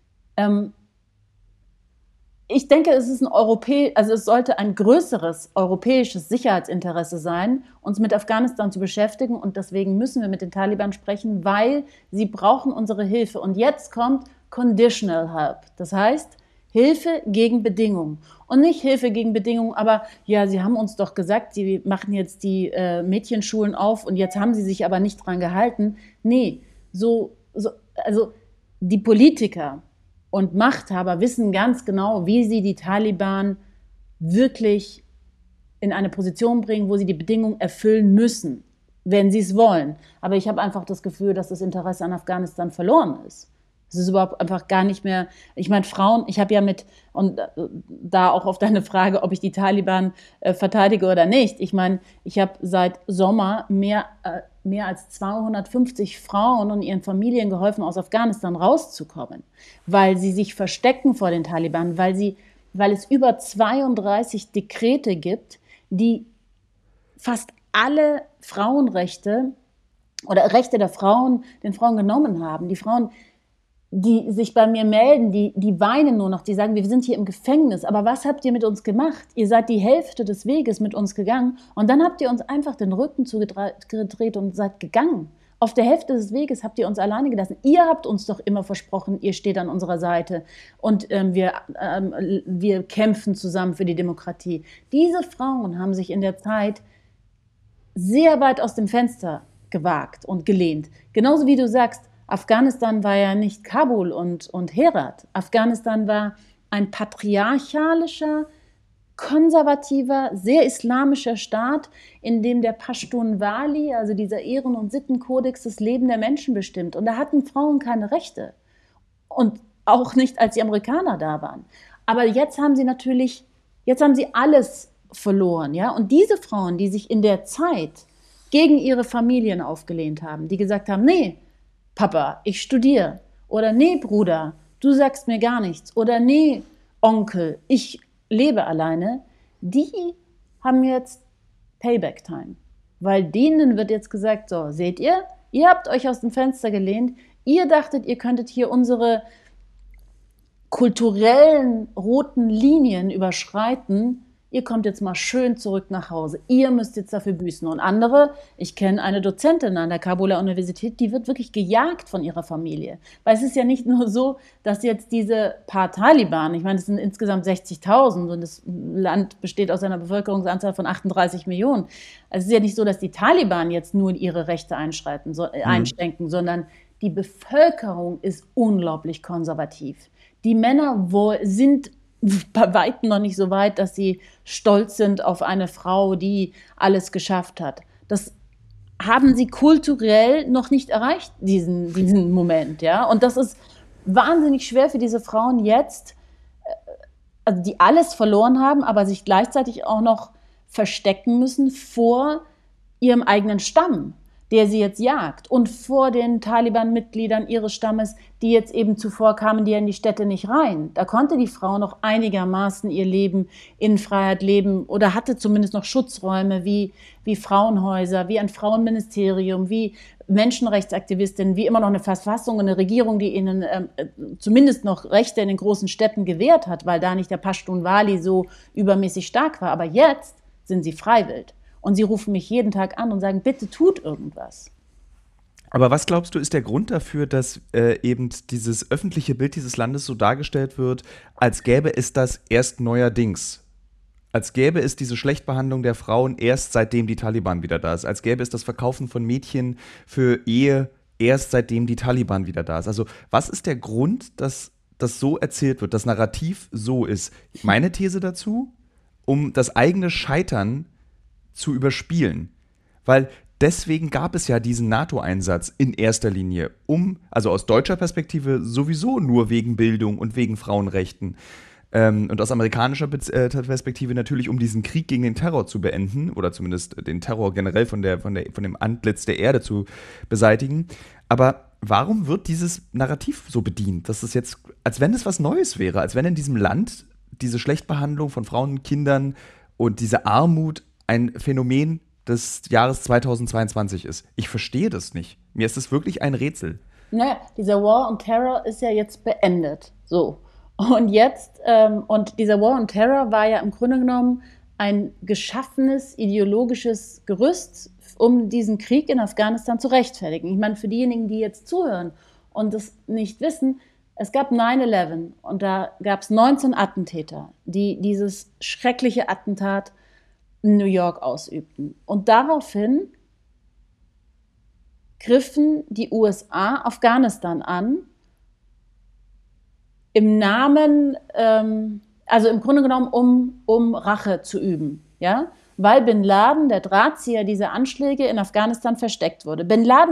ich denke, es sollte ein größeres europäisches Sicherheitsinteresse sein, uns mit Afghanistan zu beschäftigen und deswegen müssen wir mit den Taliban sprechen, weil sie brauchen unsere Hilfe. Und jetzt kommt Conditional Help, das heißt, Hilfe gegen Bedingungen. Und nicht Hilfe gegen Bedingungen, aber ja, sie haben uns doch gesagt, sie machen jetzt die Mädchenschulen auf und jetzt haben sie sich aber nicht dran gehalten. Nee, also die Politiker und Machthaber wissen ganz genau, wie sie die Taliban wirklich in eine Position bringen, wo sie die Bedingungen erfüllen müssen, wenn sie es wollen. Aber ich habe einfach das Gefühl, dass das Interesse an Afghanistan verloren ist. Es ist überhaupt einfach gar nicht mehr, ich meine, Frauen, ich habe ja und da auch auf deine Frage, ob ich die Taliban verteidige oder nicht. Ich meine, ich habe seit Sommer mehr als 250 Frauen und ihren Familien geholfen, aus Afghanistan rauszukommen, weil sie sich verstecken vor den Taliban, weil es über 32 Dekrete gibt, die fast alle Frauenrechte oder Rechte der Frauen den Frauen genommen haben. Die Frauen, die sich bei mir melden, die weinen nur noch, die sagen, wir sind hier im Gefängnis, aber was habt ihr mit uns gemacht? Ihr seid die Hälfte des Weges mit uns gegangen und dann habt ihr uns einfach den Rücken zugedreht und seid gegangen. Auf der Hälfte des Weges habt ihr uns alleine gelassen. Ihr habt uns doch immer versprochen, ihr steht an unserer Seite und wir kämpfen zusammen für die Demokratie. Diese Frauen haben sich in der Zeit sehr weit aus dem Fenster gewagt und gelehnt. Genauso wie du sagst, Afghanistan war ja nicht Kabul und Herat. Afghanistan war ein patriarchalischer, konservativer, sehr islamischer Staat, in dem der Pashtunwali, also dieser Ehren- und Sittenkodex, das Leben der Menschen bestimmt. Und da hatten Frauen keine Rechte. Und auch nicht, als die Amerikaner da waren. Aber jetzt haben sie alles verloren. Ja? Und diese Frauen, die sich in der Zeit gegen ihre Familien aufgelehnt haben, die gesagt haben, nee, Papa, ich studiere. Oder nee, Bruder, du sagst mir gar nichts. Oder nee, Onkel, ich lebe alleine. Die haben jetzt Payback-Time. Weil denen wird jetzt gesagt, so, seht ihr, ihr habt euch aus dem Fenster gelehnt. Ihr dachtet, ihr könntet hier unsere kulturellen roten Linien überschreiten. Ihr kommt jetzt mal schön zurück nach Hause. Ihr müsst jetzt dafür büßen. Und andere, ich kenne eine Dozentin an der Kabuler Universität, die wird wirklich gejagt von ihrer Familie. Weil es ist ja nicht nur so, dass jetzt diese paar Taliban, ich meine, es sind insgesamt 60.000 und das Land besteht aus einer Bevölkerungsanzahl von 38 Millionen. Also es ist ja nicht so, dass die Taliban jetzt nur ihre Rechte einschränken, sondern die Bevölkerung ist unglaublich konservativ. Die Männer sind bei weitem noch nicht so weit, dass sie stolz sind auf eine Frau, die alles geschafft hat. Das haben sie kulturell noch nicht erreicht, diesen Moment. Ja? Und das ist wahnsinnig schwer für diese Frauen jetzt, also die alles verloren haben, aber sich gleichzeitig auch noch verstecken müssen vor ihrem eigenen Stamm, der sie jetzt jagt, und vor den Taliban-Mitgliedern ihres Stammes, die jetzt eben zuvor kamen, die in die Städte nicht rein. Da konnte die Frau noch einigermaßen ihr Leben in Freiheit leben oder hatte zumindest noch Schutzräume wie Frauenhäuser, wie ein Frauenministerium, wie Menschenrechtsaktivistinnen, wie immer noch eine Verfassung und eine Regierung, die ihnen zumindest noch Rechte in den großen Städten gewährt hat, weil da nicht der Pashtun-Wali so übermäßig stark war. Aber jetzt sind sie freiwillig. Und sie rufen mich jeden Tag an und sagen, bitte tut irgendwas. Aber was glaubst du, ist der Grund dafür, dass eben dieses öffentliche Bild dieses Landes so dargestellt wird, als gäbe es das erst neuerdings? Als gäbe es diese Schlechtbehandlung der Frauen erst seitdem die Taliban wieder da ist? Als gäbe es das Verkaufen von Mädchen für Ehe erst seitdem die Taliban wieder da ist? Also was ist der Grund, dass das so erzählt wird, das Narrativ so ist? Meine These dazu, um das eigene Scheitern zu überspielen. Weil deswegen gab es ja diesen NATO-Einsatz in erster Linie, also aus deutscher Perspektive sowieso nur wegen Bildung und wegen Frauenrechten. Und aus amerikanischer Perspektive natürlich, um diesen Krieg gegen den Terror zu beenden oder zumindest den Terror generell von dem Antlitz der Erde zu beseitigen. Aber warum wird dieses Narrativ so bedient? Das ist jetzt, als wenn es was Neues wäre, als wenn in diesem Land diese Schlechtbehandlung von Frauen und Kindern und diese Armut ein Phänomen des Jahres 2022 ist. Ich verstehe das nicht. Mir ist es wirklich ein Rätsel. Naja, dieser War on Terror ist ja jetzt beendet. So. Und dieser War on Terror war ja im Grunde genommen ein geschaffenes ideologisches Gerüst, um diesen Krieg in Afghanistan zu rechtfertigen. Ich meine, für diejenigen, die jetzt zuhören und das nicht wissen, es gab 9/11 und da gab es 19 Attentäter, die dieses schreckliche Attentat in New York ausübten. Und daraufhin griffen die USA Afghanistan an, im Namen, also im Grunde genommen, um Rache zu üben. Ja? Weil Bin Laden, der Drahtzieher dieser Anschläge in Afghanistan, versteckt wurde. Bin Laden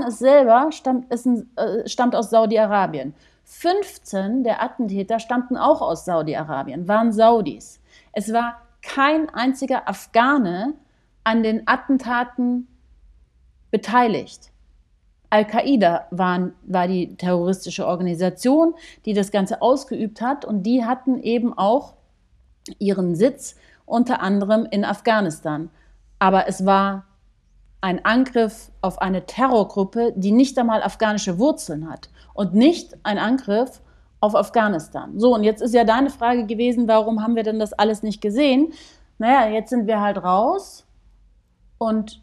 stammt aus Saudi-Arabien. 15 der Attentäter stammten auch aus Saudi-Arabien, waren Saudis. Es war kein einziger Afghane an den Attentaten beteiligt. Al-Qaida war die terroristische Organisation, die das Ganze ausgeübt hat, und die hatten eben auch ihren Sitz unter anderem in Afghanistan. Aber es war ein Angriff auf eine Terrorgruppe, die nicht einmal afghanische Wurzeln hat und nicht ein Angriff auf Afghanistan. So, und jetzt ist ja deine Frage gewesen, warum haben wir denn das alles nicht gesehen? Naja, jetzt sind wir halt raus und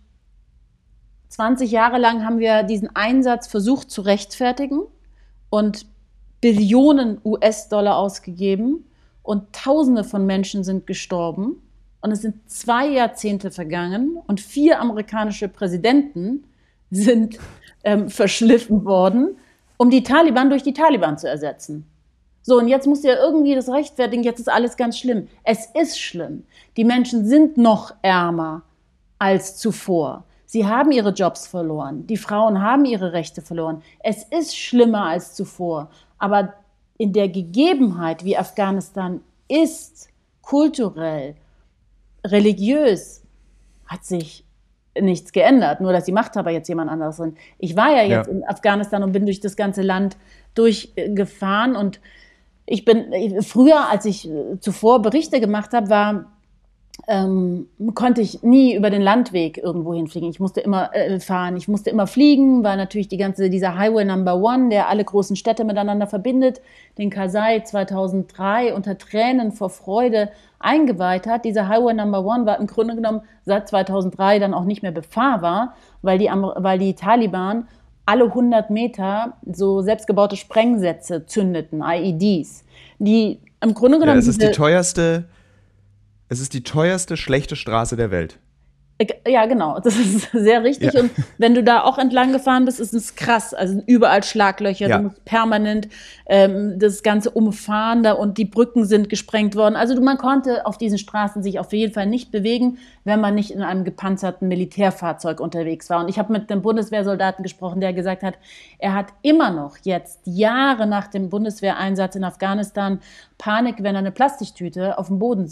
20 Jahre lang haben wir diesen Einsatz versucht zu rechtfertigen und Billionen US-Dollar ausgegeben und Tausende von Menschen sind gestorben und es sind 2 Jahrzehnte vergangen und 4 amerikanische Präsidenten sind verschliffen worden, um die Taliban durch die Taliban zu ersetzen. So, und jetzt musst du ja irgendwie das rechtfertigen, jetzt ist alles ganz schlimm. Es ist schlimm. Die Menschen sind noch ärmer als zuvor. Sie haben ihre Jobs verloren. Die Frauen haben ihre Rechte verloren. Es ist schlimmer als zuvor. Aber in der Gegebenheit, wie Afghanistan ist, kulturell, religiös, hat sich nichts geändert. Nur, dass die Machthaber jetzt jemand anderes sind. Ich war ja jetzt in Afghanistan und bin durch das ganze Land durchgefahren. Und ich bin früher, als ich zuvor Berichte gemacht habe, konnte ich nie über den Landweg irgendwo hinfliegen. Ich musste immer fahren, ich musste immer fliegen, weil natürlich dieser Highway Number 1, der alle großen Städte miteinander verbindet, den Karzai 2003 unter Tränen vor Freude eingeweiht hat. Dieser Highway Number 1 war im Grunde genommen seit 2003 dann auch nicht mehr befahrbar, weil die Taliban alle 100 Meter so selbstgebaute Sprengsätze zündeten, IEDs, die im Grunde genommen es ist die teuerste schlechte Straße der Welt. Ja, genau, das ist sehr richtig. Ja. Und wenn du da auch entlang gefahren bist, ist es krass. Also überall Schlaglöcher, du musst permanent das Ganze umfahren da und die Brücken sind gesprengt worden. Also man konnte auf diesen Straßen sich auf jeden Fall nicht bewegen, wenn man nicht in einem gepanzerten Militärfahrzeug unterwegs war. Und ich habe mit einem Bundeswehrsoldaten gesprochen, der gesagt hat, er hat immer noch jetzt, Jahre nach dem Bundeswehreinsatz in Afghanistan, Panik, wenn er eine Plastiktüte auf dem Boden sieht,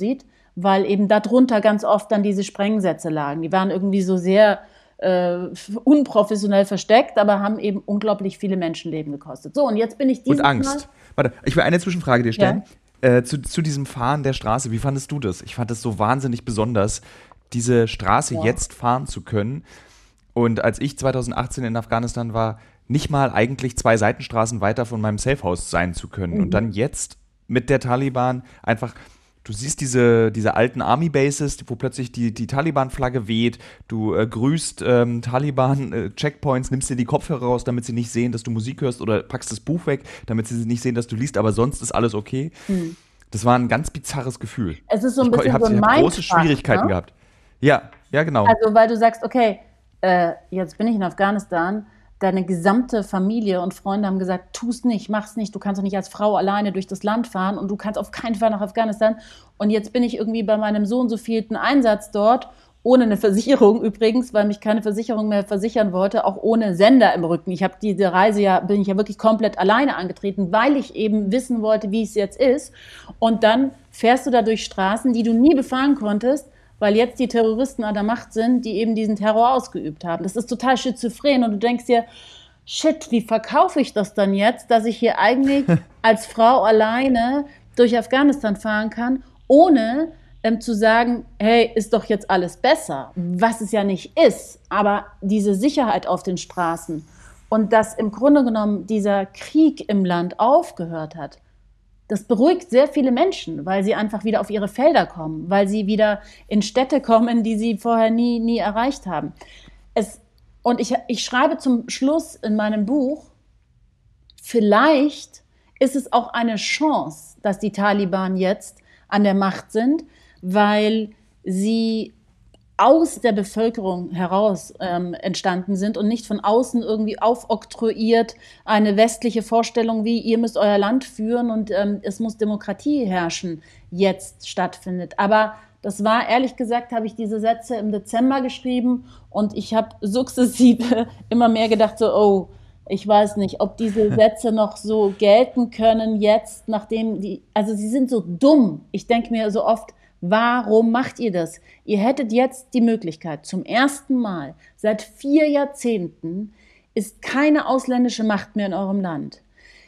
weil eben darunter ganz oft dann diese Sprengsätze lagen. Die waren irgendwie so sehr unprofessionell versteckt, aber haben eben unglaublich viele Menschenleben gekostet. So, und jetzt bin ich Und Angst. Warte, ich will eine Zwischenfrage dir stellen. Ja. Zu diesem Fahren der Straße, wie fandest du das? Ich fand das so wahnsinnig besonders, diese Straße jetzt fahren zu können. Und als ich 2018 in Afghanistan war, nicht mal eigentlich 2 Seitenstraßen weiter von meinem Safehouse sein zu können. Und dann jetzt mit der Taliban einfach, du siehst diese alten Army-Bases, wo plötzlich die Taliban-Flagge weht, du grüßt Taliban-Checkpoints, nimmst dir die Kopfhörer raus, damit sie nicht sehen, dass du Musik hörst, oder packst das Buch weg, damit sie nicht sehen, dass du liest, aber sonst ist alles okay. Das war ein ganz bizarres Gefühl. Es ist so ein bisschen so ein Ich habe große Mindfuck, Schwierigkeiten gehabt. Ja, genau. Also, weil du sagst, okay, jetzt bin ich in Afghanistan, deine gesamte Familie und Freunde haben gesagt, tu's nicht, mach's nicht, du kannst doch nicht als Frau alleine durch das Land fahren und du kannst auf keinen Fall nach Afghanistan. Und jetzt bin ich irgendwie bei meinem so und so vielten Einsatz dort, ohne eine Versicherung übrigens, weil mich keine Versicherung mehr versichern wollte, auch ohne Sender im Rücken. Ich habe diese Reise bin ich ja wirklich komplett alleine angetreten, weil ich eben wissen wollte, wie es jetzt ist. Und dann fährst du da durch Straßen, die du nie befahren konntest, weil jetzt die Terroristen an der Macht sind, die eben diesen Terror ausgeübt haben. Das ist total schizophren und du denkst dir, shit, wie verkaufe ich das dann jetzt, dass ich hier eigentlich als Frau alleine durch Afghanistan fahren kann, ohne zu sagen, hey, ist doch jetzt alles besser, was es ja nicht ist, aber diese Sicherheit auf den Straßen und dass im Grunde genommen dieser Krieg im Land aufgehört hat. Das beruhigt sehr viele Menschen, weil sie einfach wieder auf ihre Felder kommen, weil sie wieder in Städte kommen, die sie vorher nie erreicht haben. Und ich schreibe zum Schluss in meinem Buch, vielleicht ist es auch eine Chance, dass die Taliban jetzt an der Macht sind, weil sie aus der Bevölkerung heraus entstanden sind und nicht von außen irgendwie aufoktroyiert eine westliche Vorstellung wie, ihr müsst euer Land führen und es muss Demokratie herrschen, jetzt stattfindet. Aber das war, ehrlich gesagt, habe ich diese Sätze im Dezember geschrieben und ich habe sukzessive immer mehr gedacht, so, oh, ich weiß nicht, ob diese Sätze noch so gelten können jetzt, nachdem also sie sind so dumm. Ich denke mir so oft, warum macht ihr das? Ihr hättet jetzt die Möglichkeit, zum ersten Mal seit 4 Jahrzehnten ist keine ausländische Macht mehr in eurem Land.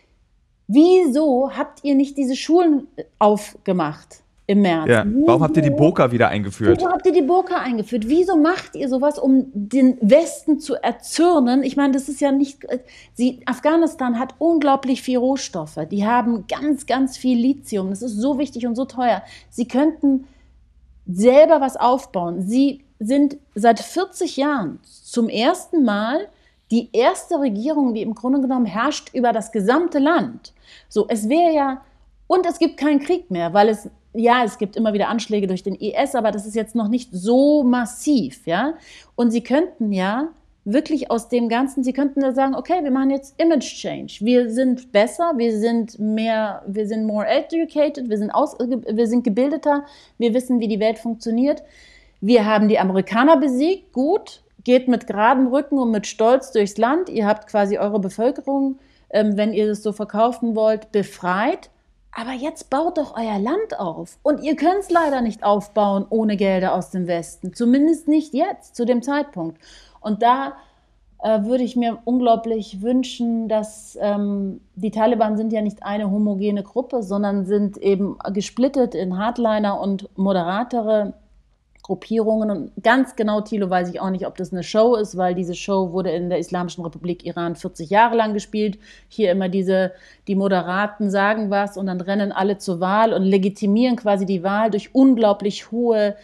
Wieso habt ihr nicht diese Schulen aufgemacht im März? Ja. Warum habt ihr die Burka wieder eingeführt? Wieso habt ihr die Burka eingeführt? Wieso macht ihr sowas, um den Westen zu erzürnen? Ich meine, das ist ja nicht... Afghanistan hat unglaublich viel Rohstoffe. Die haben ganz, ganz viel Lithium. Das ist so wichtig und so teuer. Sie könnten selber was aufbauen. Sie sind seit 40 Jahren zum ersten Mal die erste Regierung, die im Grunde genommen herrscht über das gesamte Land. So, es wäre ja... Und es gibt keinen Krieg mehr, weil es gibt immer wieder Anschläge durch den IS, aber das ist jetzt noch nicht so massiv, ja. Und sie könnten ja wirklich aus dem Ganzen, sie könnten da sagen, okay, wir machen jetzt Image Change. Wir sind besser, wir sind more educated, wir sind gebildeter, wir wissen, wie die Welt funktioniert. Wir haben die Amerikaner besiegt, gut, geht mit geradem Rücken und mit Stolz durchs Land. Ihr habt quasi eure Bevölkerung, wenn ihr das so verkaufen wollt, befreit. Aber jetzt baut doch euer Land auf. Und ihr könnt es leider nicht aufbauen ohne Gelder aus dem Westen. Zumindest nicht jetzt, zu dem Zeitpunkt. Und da würde ich mir unglaublich wünschen, dass die Taliban sind ja nicht eine homogene Gruppe, sondern sind eben gesplittet in Hardliner und moderatere Gruppierungen. Und ganz genau, Thilo, weiß ich auch nicht, ob das eine Show ist, weil diese Show wurde in der Islamischen Republik Iran 40 Jahre lang gespielt. Hier immer die Moderaten sagen was und dann rennen alle zur Wahl und legitimieren quasi die Wahl durch unglaublich hohe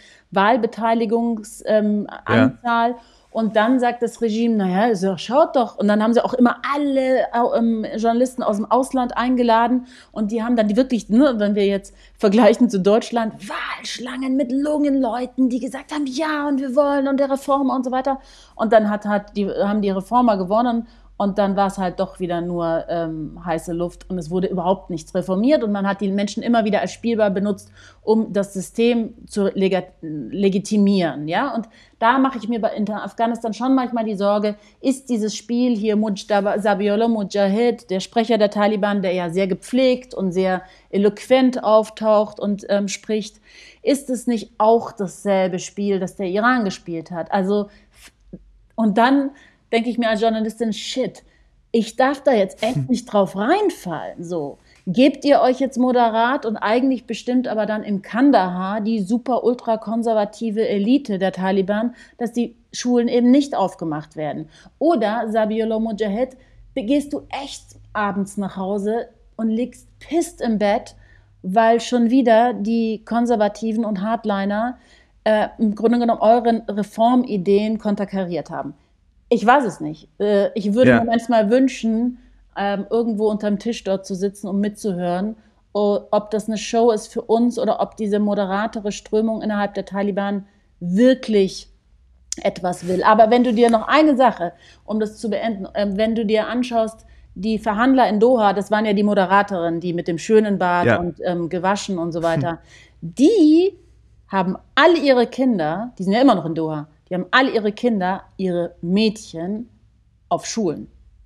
Wahlbeteiligungsanzahl. Und dann sagt das Regime, naja, schaut doch. Und dann haben sie auch immer alle Journalisten aus dem Ausland eingeladen. Und die haben dann wirklich, wenn wir jetzt vergleichen zu Deutschland, Wahlschlangen mit Lungenleuten, die gesagt haben, ja, und wir wollen und der Reformer und so weiter. Und dann haben die Reformer gewonnen. Und dann war es halt doch wieder nur heiße Luft und es wurde überhaupt nichts reformiert. Und man hat die Menschen immer wieder als Spielball benutzt, um das System zu legitimieren. Ja? Und da mache ich mir bei Afghanistan schon manchmal die Sorge, ist dieses Spiel hier Mujtaba Zabiullah Mujahid, der Sprecher der Taliban, der ja sehr gepflegt und sehr eloquent auftaucht und spricht, ist es nicht auch dasselbe Spiel, das der Iran gespielt hat? Also, und dann denke ich mir als Journalistin, shit, ich darf da jetzt echt nicht drauf reinfallen. So, gebt ihr euch jetzt moderat und eigentlich bestimmt aber dann in Kandahar die super ultrakonservative Elite der Taliban, dass die Schulen eben nicht aufgemacht werden. Oder, Zabiullah Mujahid, gehst du echt abends nach Hause und liegst pisst im Bett, weil schon wieder die Konservativen und Hardliner im Grunde genommen euren Reformideen konterkariert haben. Ich weiß es nicht. Ich würde mir manchmal wünschen, irgendwo unterm Tisch dort zu sitzen, um mitzuhören, ob das eine Show ist für uns oder ob diese moderatere Strömung innerhalb der Taliban wirklich etwas will. Aber wenn du dir noch eine Sache, um das zu beenden, wenn du dir anschaust, die Verhandler in Doha, das waren ja die Moderatorinnen, die mit dem schönen Bad und gewaschen und so weiter, die haben alle ihre Kinder, die sind ja immer noch in Doha, die haben alle ihre Kinder, ihre Mädchen auf Schulen.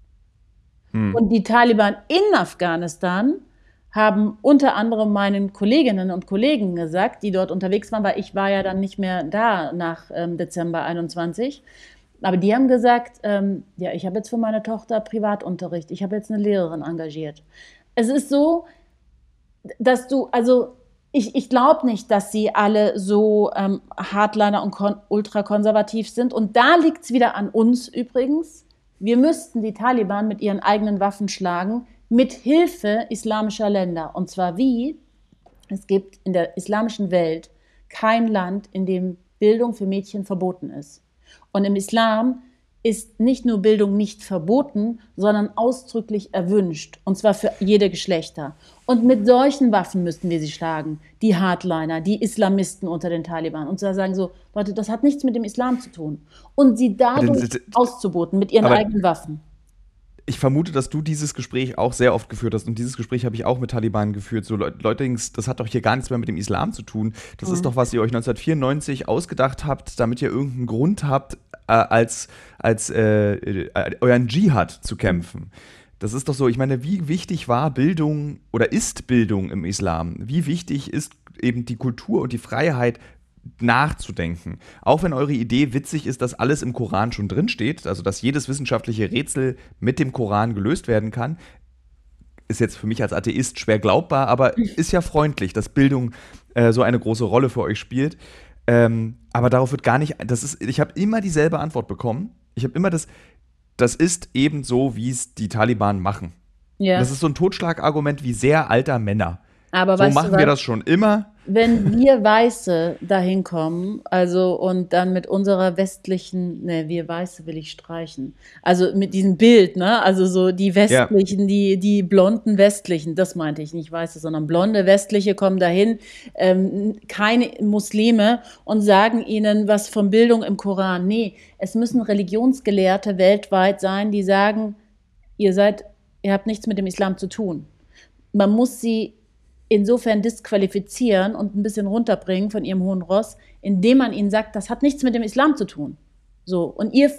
Und die Taliban in Afghanistan haben unter anderem meinen Kolleginnen und Kollegen gesagt, die dort unterwegs waren, weil ich war ja dann nicht mehr da nach Dezember 21. Aber die haben gesagt, ja, ich habe jetzt für meine Tochter Privatunterricht, ich habe jetzt eine Lehrerin engagiert. Es ist so, dass du, also ich glaube nicht, dass sie alle so Hardliner und ultrakonservativ sind. Und da liegt es wieder an uns übrigens. Wir müssten die Taliban mit ihren eigenen Waffen schlagen, mit Hilfe islamischer Länder. Und zwar wie? Es gibt in der islamischen Welt kein Land, in dem Bildung für Mädchen verboten ist. Und im Islam ist nicht nur Bildung nicht verboten, sondern ausdrücklich erwünscht. Und zwar für jede Geschlechter. Und mit solchen Waffen müssten wir sie schlagen. Die Hardliner, die Islamisten unter den Taliban. Und zu sagen so, Leute, das hat nichts mit dem Islam zu tun. Und sie dadurch auszuboten mit ihren eigenen Waffen. Ich vermute, dass du dieses Gespräch auch sehr oft geführt hast. Und dieses Gespräch habe ich auch mit Taliban geführt. So, Leute, das hat doch hier gar nichts mehr mit dem Islam zu tun. Das ist doch, was ihr euch 1994 ausgedacht habt, damit ihr irgendeinen Grund habt, als euren Dschihad zu kämpfen. Das ist doch so, ich meine, wie wichtig war Bildung oder ist Bildung im Islam? Wie wichtig ist eben die Kultur und die Freiheit, nachzudenken. Auch wenn eure Idee witzig ist, dass alles im Koran schon drinsteht, also dass jedes wissenschaftliche Rätsel mit dem Koran gelöst werden kann, ist jetzt für mich als Atheist schwer glaubbar, aber ist ja freundlich, dass Bildung so eine große Rolle für euch spielt. Aber darauf wird gar nicht, ich habe immer dieselbe Antwort bekommen. Ich habe immer das ist eben so, wie es die Taliban machen. Ja. Das ist so ein Totschlagargument wie sehr alter Männer. Aber so machen wir das schon immer. Wenn wir Weiße dahin kommen, also und dann mit unserer westlichen, wir Weiße will ich streichen, also mit diesem Bild, ne, also so die westlichen, die blonden westlichen, das meinte ich nicht Weiße, sondern blonde westliche kommen dahin, keine Muslime und sagen ihnen was von Bildung im Koran. Nee, es müssen Religionsgelehrte weltweit sein, die sagen, ihr habt nichts mit dem Islam zu tun. Man muss sie insofern disqualifizieren und ein bisschen runterbringen von ihrem hohen Ross, indem man ihnen sagt, das hat nichts mit dem Islam zu tun. So, und ihr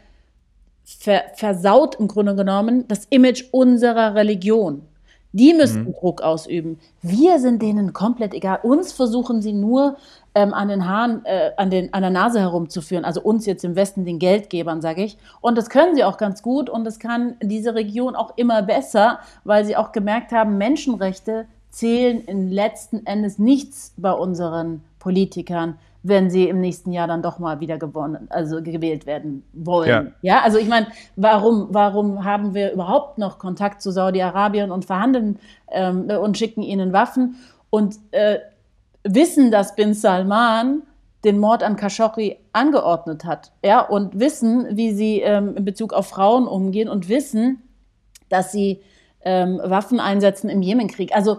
versaut im Grunde genommen das Image unserer Religion. Die müssen Druck ausüben. Wir sind denen komplett egal. Uns versuchen sie nur an den Haaren, an der Nase herumzuführen. Also uns jetzt im Westen, den Geldgebern, sage ich. Und das können sie auch ganz gut. Und das kann diese Region auch immer besser, weil sie auch gemerkt haben, Menschenrechte zählen in letzten Endes nichts bei unseren Politikern, wenn sie im nächsten Jahr dann doch mal wieder gewählt werden wollen. Ja, also ich meine, warum haben wir überhaupt noch Kontakt zu Saudi-Arabien und verhandeln und schicken ihnen Waffen und wissen, dass Bin Salman den Mord an Khashoggi angeordnet hat, ja, und wissen, wie sie in Bezug auf Frauen umgehen und wissen, dass sie Waffen einsetzen im Jemenkrieg. Also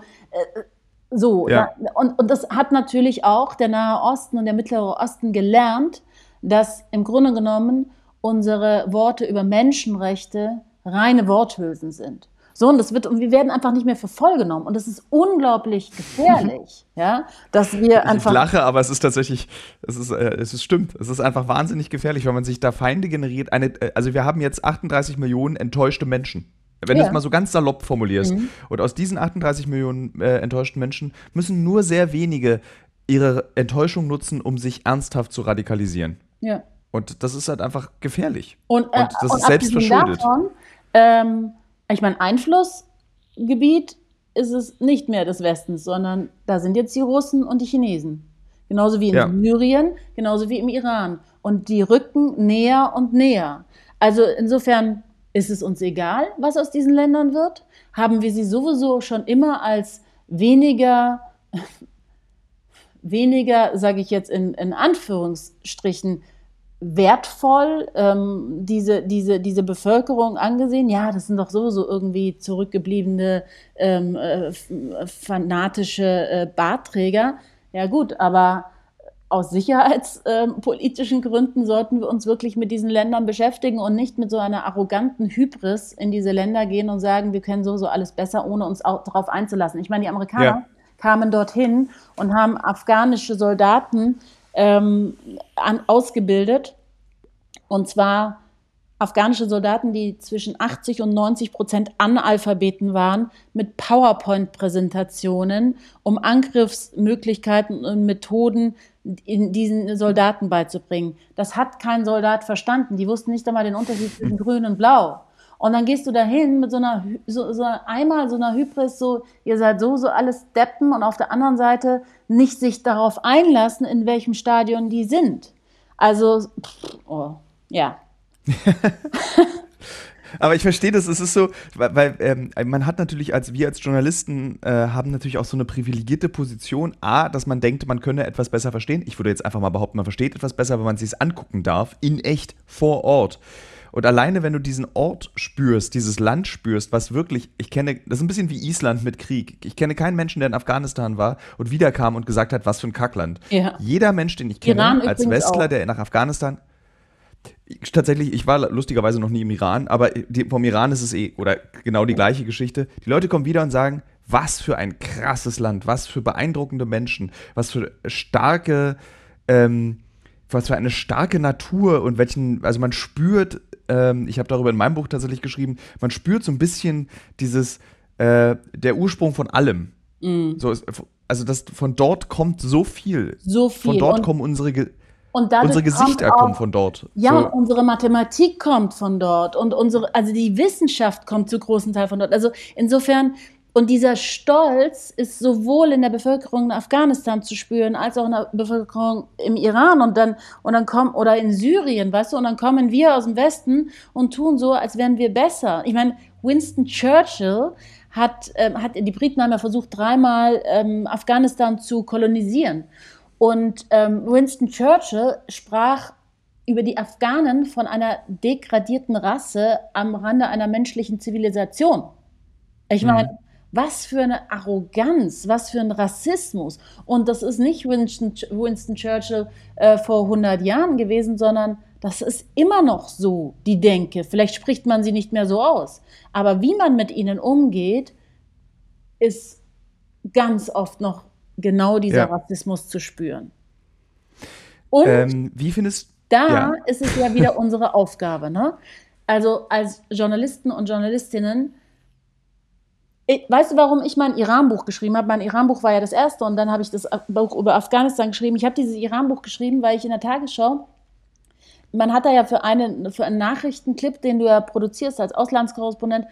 und das hat natürlich auch der Nahe Osten und der Mittlere Osten gelernt, dass im Grunde genommen unsere Worte über Menschenrechte reine Worthülsen sind. So, und wir werden einfach nicht mehr für voll genommen. Und das ist unglaublich gefährlich, ja, dass wir einfach. Ich lache, aber es ist tatsächlich, stimmt. Es ist einfach wahnsinnig gefährlich, weil man sich da Feinde generiert. Also wir haben jetzt 38 Millionen enttäuschte Menschen. Wenn du es mal so ganz salopp formulierst. Und aus diesen 38 Millionen enttäuschten Menschen müssen nur sehr wenige ihre Enttäuschung nutzen, um sich ernsthaft zu radikalisieren. Ja. Und das ist halt einfach gefährlich. Und das ist selbst verschuldet. Ich meine, Einflussgebiet ist es nicht mehr des Westens, sondern da sind jetzt die Russen und die Chinesen. Genauso wie in Syrien, genauso wie im Iran. Und die rücken näher und näher. Also insofern ist es uns egal, was aus diesen Ländern wird. Haben wir sie sowieso schon immer als weniger, sage ich jetzt in Anführungsstrichen, wertvoll diese Bevölkerung angesehen. Ja, das sind doch sowieso irgendwie zurückgebliebene fanatische Bartträger. Ja gut, aber aus sicherheitspolitischen Gründen sollten wir uns wirklich mit diesen Ländern beschäftigen und nicht mit so einer arroganten Hybris in diese Länder gehen und sagen, wir können sowieso alles besser, ohne uns auch darauf einzulassen. Ich meine, die Amerikaner kamen dorthin und haben afghanische Soldaten ausgebildet, und zwar afghanische Soldaten, die zwischen 80% und 90% Analphabeten waren, mit PowerPoint-Präsentationen, um Angriffsmöglichkeiten und Methoden in diesen Soldaten beizubringen. Das hat kein Soldat verstanden. Die wussten nicht einmal den Unterschied zwischen Grün und Blau. Und dann gehst du dahin mit so einer Hybris, so, ihr seid so alles Deppen, und auf der anderen Seite nicht sich darauf einlassen, in welchem Stadion die sind. Also, ja. Aber ich verstehe das, es ist so, weil man hat natürlich, wir als Journalisten haben natürlich auch so eine privilegierte Position, dass man denkt, man könne etwas besser verstehen. Ich würde jetzt einfach mal behaupten, man versteht etwas besser, wenn man es sich angucken darf, in echt, vor Ort. Und alleine, wenn du diesen Ort spürst, dieses Land spürst, was wirklich, das ist ein bisschen wie Island mit Krieg. Ich kenne keinen Menschen, der in Afghanistan war und wiederkam und gesagt hat, was für ein Kackland. Ja. Jeder Mensch, den ich kenne, Iran als Westler, auch. der nach Afghanistan, tatsächlich, ich war lustigerweise noch nie im Iran, aber vom Iran ist es oder genau die gleiche Geschichte. Die Leute kommen wieder und sagen, was für ein krasses Land, was für beeindruckende Menschen, was für eine starke Natur und also man spürt, ich habe darüber in meinem Buch tatsächlich geschrieben, man spürt so ein bisschen der Ursprung von allem. So von dort kommt so viel. Von dort kommen unsere Gesichter kommen von dort. Ja, so. Unsere Mathematik kommt von dort und also die Wissenschaft kommt zu großen Teil von dort. Also insofern, und dieser Stolz ist sowohl in der Bevölkerung in Afghanistan zu spüren, als auch in der Bevölkerung im Iran und dann oder in Syrien, weißt du, und dann kommen wir aus dem Westen und tun so, als wären wir besser. Ich meine, Winston Churchill die Briten haben ja versucht, 3-mal Afghanistan zu kolonisieren. Und Winston Churchill sprach über die Afghanen von einer degradierten Rasse am Rande einer menschlichen Zivilisation. Ich meine, was für eine Arroganz, was für ein Rassismus. Und das ist nicht Winston Churchill vor 100 Jahren gewesen, sondern das ist immer noch so, die Denke. Vielleicht spricht man sie nicht mehr so aus. Aber wie man mit ihnen umgeht, ist ganz oft noch genau dieser Rassismus zu spüren. Und wie findest da ist es ja wieder unsere Aufgabe, ne? Also als Journalisten und Journalistinnen, weißt du, warum ich mein Iran-Buch geschrieben habe? Mein Iran-Buch war ja das erste und dann habe ich das Buch über Afghanistan geschrieben. Ich habe dieses Iran-Buch geschrieben, weil ich in der Tagesschau, man hat da ja für einen Nachrichtenclip, den du ja produzierst als Auslandskorrespondentin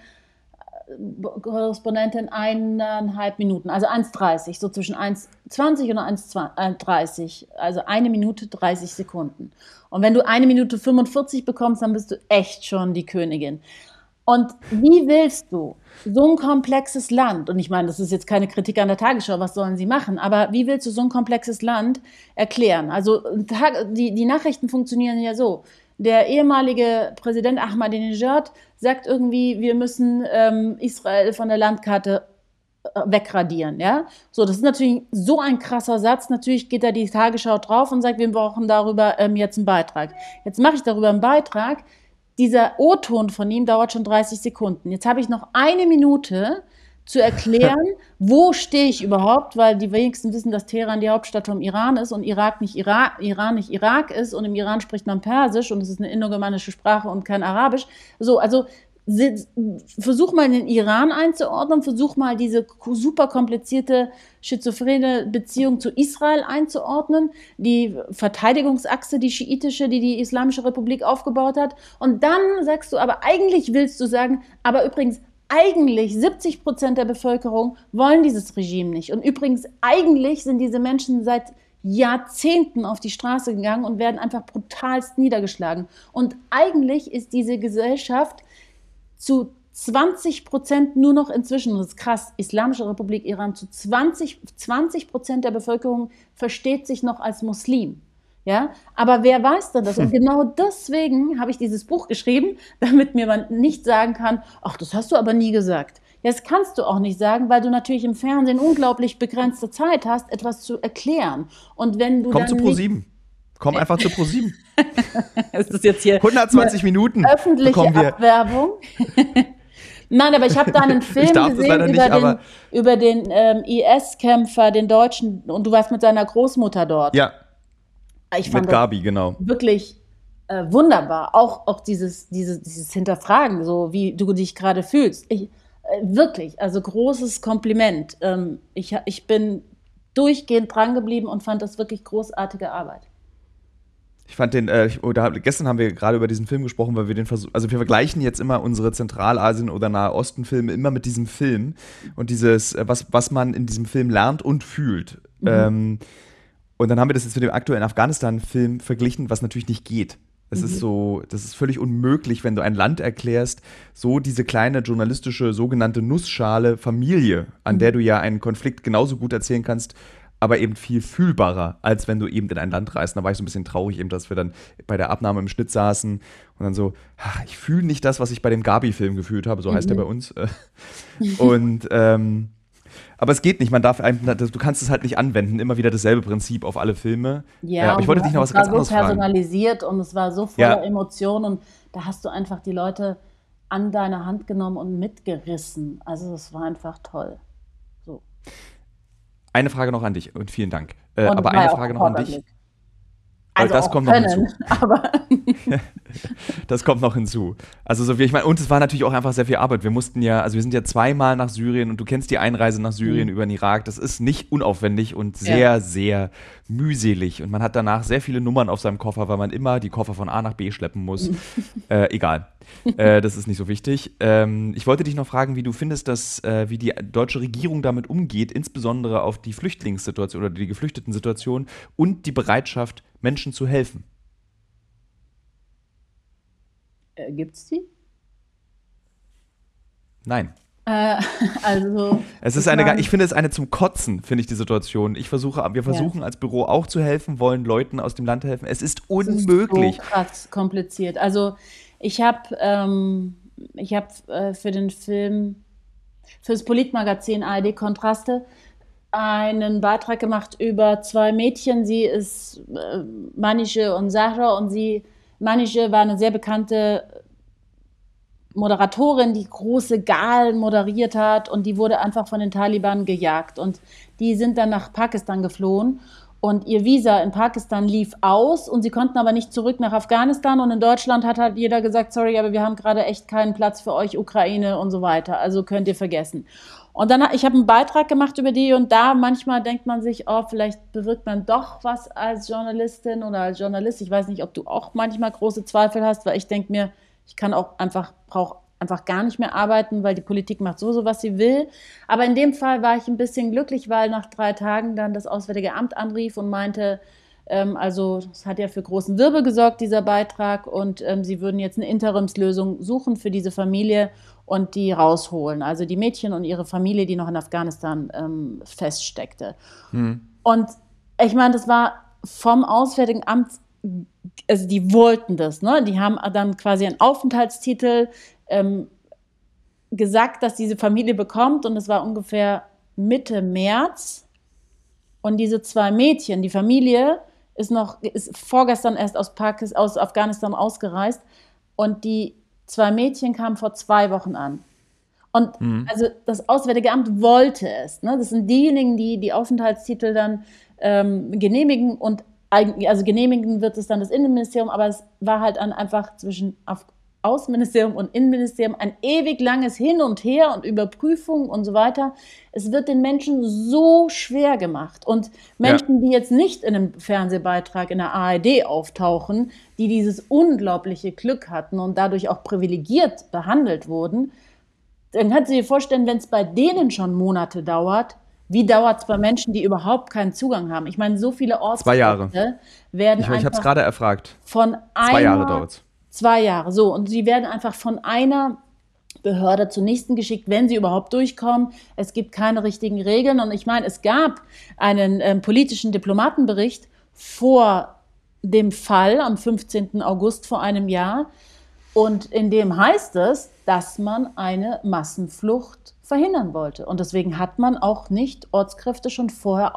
1,5 Minuten, also 1,30, so zwischen 1,20 und 1,30, also 1 Minute 30 Sekunden. Und wenn du 1 Minute 45 bekommst, dann bist du echt schon die Königin. Und wie willst du so ein komplexes Land, und ich meine, das ist jetzt keine Kritik an der Tagesschau, was sollen sie machen, aber wie willst du so ein komplexes Land erklären? Also die Nachrichten funktionieren ja so. Der ehemalige Präsident Ahmadinejad sagt irgendwie, wir müssen Israel von der Landkarte wegradieren, ja? So, das ist natürlich so ein krasser Satz. Natürlich geht da die Tagesschau drauf und sagt, wir brauchen darüber jetzt einen Beitrag. Jetzt mache ich darüber einen Beitrag. dieser O-Ton von ihm dauert schon 30 Sekunden. Jetzt habe ich noch 1 Minute zu erklären, wo stehe ich überhaupt, weil die wenigsten wissen, dass Teheran die Hauptstadt vom Iran ist und Iran nicht Irak ist und im Iran spricht man Persisch und es ist eine indogermanische Sprache und kein Arabisch. So, also versuch mal den Iran einzuordnen, versuch mal diese super komplizierte, schizophrene Beziehung zu Israel einzuordnen, die Verteidigungsachse, die schiitische, die die Islamische Republik aufgebaut hat. Und dann sagst du, aber eigentlich willst du sagen, aber übrigens, eigentlich 70% der Bevölkerung wollen dieses Regime nicht. Und übrigens, eigentlich sind diese Menschen seit Jahrzehnten auf die Straße gegangen und werden einfach brutalst niedergeschlagen. Und eigentlich ist diese Gesellschaft zu 20% nur noch inzwischen, und das ist krass, Islamische Republik Iran, zu 20% der Bevölkerung versteht sich noch als Muslim. Ja, aber wer weiß denn das? Und genau deswegen habe ich dieses Buch geschrieben, damit mir man nicht sagen kann, ach, das hast du aber nie gesagt. Ja, das kannst du auch nicht sagen, weil du natürlich im Fernsehen unglaublich begrenzte Zeit hast, etwas zu erklären. Und wenn du Komm zu ProSieben. Komm einfach zu ProSieben. Ist das jetzt hier 120 Minuten öffentliche Abwerbung? Nein, aber ich habe da einen Film gesehen über den IS-Kämpfer, den Deutschen, und du warst mit seiner Großmutter dort. Ja. Ich fand mit Gabi, genau. Wirklich wunderbar. Auch dieses Hinterfragen, so wie du dich gerade fühlst. Wirklich, also großes Kompliment. Ich bin durchgehend dran geblieben und fand das wirklich großartige Arbeit. Ich fand gestern haben wir gerade über diesen Film gesprochen, weil wir wir vergleichen jetzt immer unsere Zentralasien- oder Nahe-Osten-Filme immer mit diesem Film und dieses, was man in diesem Film lernt und fühlt. Und dann haben wir das jetzt mit dem aktuellen Afghanistan-Film verglichen, was natürlich nicht geht. Das ist völlig unmöglich, wenn du ein Land erklärst, so diese kleine journalistische sogenannte Nussschale Familie, an der du ja einen Konflikt genauso gut erzählen kannst, aber eben viel fühlbarer, als wenn du eben in ein Land reist. Da war ich so ein bisschen traurig, eben, dass wir dann bei der Abnahme im Schnitt saßen und dann so, ich fühle nicht das, was ich bei dem Gabi-Film gefühlt habe, so heißt der bei uns. Und aber es geht nicht, du kannst es halt nicht anwenden, immer wieder dasselbe Prinzip auf alle Filme. Ja, aber ich wollte dich noch was ganz anderes fragen. Es war so personalisiert und es war so voller Emotionen und da hast du einfach die Leute an deine Hand genommen und mitgerissen. Also es war einfach toll. So. Eine Frage noch an dich und vielen Dank. Aber eine Frage noch an dich. Also das kommt noch hinzu. Aber das kommt noch hinzu. Also und es war natürlich auch einfach sehr viel Arbeit. Wir sind ja 2-mal nach Syrien und du kennst die Einreise nach Syrien über den Irak. Das ist nicht unaufwendig und sehr, sehr mühselig. Und man hat danach sehr viele Nummern auf seinem Koffer, weil man immer die Koffer von A nach B schleppen muss. Egal. Das ist nicht so wichtig. Ich wollte dich noch fragen, wie du findest, wie die deutsche Regierung damit umgeht, insbesondere auf die Flüchtlingssituation oder die Geflüchteten-Situation und die Bereitschaft, Menschen zu helfen. Gibt's die? Nein. Also. Ich finde es eine zum Kotzen, finde ich die Situation. Wir versuchen als Büro auch zu helfen, wollen Leuten aus dem Land helfen. Es ist unmöglich. Es ist so krass kompliziert. Also ich habe für den Film, für das Politmagazin ARD Kontraste, einen Beitrag gemacht über 2 Mädchen. Sie ist Manise und Zahra und Manise war eine sehr bekannte Moderatorin, die große Galen moderiert hat und die wurde einfach von den Taliban gejagt und die sind dann nach Pakistan geflohen und ihr Visa in Pakistan lief aus und sie konnten aber nicht zurück nach Afghanistan und in Deutschland hat halt jeder gesagt, sorry, aber wir haben gerade echt keinen Platz für euch, Ukraine und so weiter, also könnt ihr vergessen. Und dann, ich habe einen Beitrag gemacht über die und da manchmal denkt man sich, vielleicht bewirkt man doch was als Journalistin oder als Journalist. Ich weiß nicht, ob du auch manchmal große Zweifel hast, weil ich denke mir, ich brauche einfach gar nicht mehr arbeiten, weil die Politik macht so, was sie will. Aber in dem Fall war ich ein bisschen glücklich, weil nach 3 Tagen dann das Auswärtige Amt anrief und meinte, es hat ja für großen Wirbel gesorgt, dieser Beitrag, und sie würden jetzt eine Interimslösung suchen für diese Familie und die rausholen. Also die Mädchen und ihre Familie, die noch in Afghanistan feststeckte. Und ich meine, das war vom Auswärtigen Amt, also die wollten das, ne? Die haben dann quasi einen Aufenthaltstitel gesagt, dass diese Familie bekommt, und es war ungefähr Mitte März. Und diese 2 Mädchen, die Familie ist vorgestern erst aus Afghanistan ausgereist und die 2 Mädchen kamen vor 2 Wochen an. Und also das Auswärtige Amt wollte es. Ne? Das sind diejenigen, die die Aufenthaltstitel dann genehmigen und also genehmigen wird es dann das Innenministerium, aber es war halt dann einfach zwischen Außenministerium und Innenministerium ein ewig langes Hin und Her und Überprüfung und so weiter. Es wird den Menschen so schwer gemacht. Und Menschen, die jetzt nicht in einem Fernsehbeitrag in der ARD auftauchen, die dieses unglaubliche Glück hatten und dadurch auch privilegiert behandelt wurden, dann kannst du dir vorstellen, wenn es bei denen schon Monate dauert, wie dauert es bei Menschen, die überhaupt keinen Zugang haben? Ich meine, so viele 2 Jahre. Ortskräfte werden Ich habe es einfach gerade erfragt. von 2 Jahre dauert es. 2 Jahre, so. Und sie werden einfach von einer Behörde zur nächsten geschickt, wenn sie überhaupt durchkommen. Es gibt keine richtigen Regeln. Und ich meine, es gab einen politischen Diplomatenbericht vor dem Fall am 15. August vor einem Jahr. Und in dem heißt es, dass man eine Massenflucht verhindern wollte. Und deswegen hat man auch nicht Ortskräfte schon vorher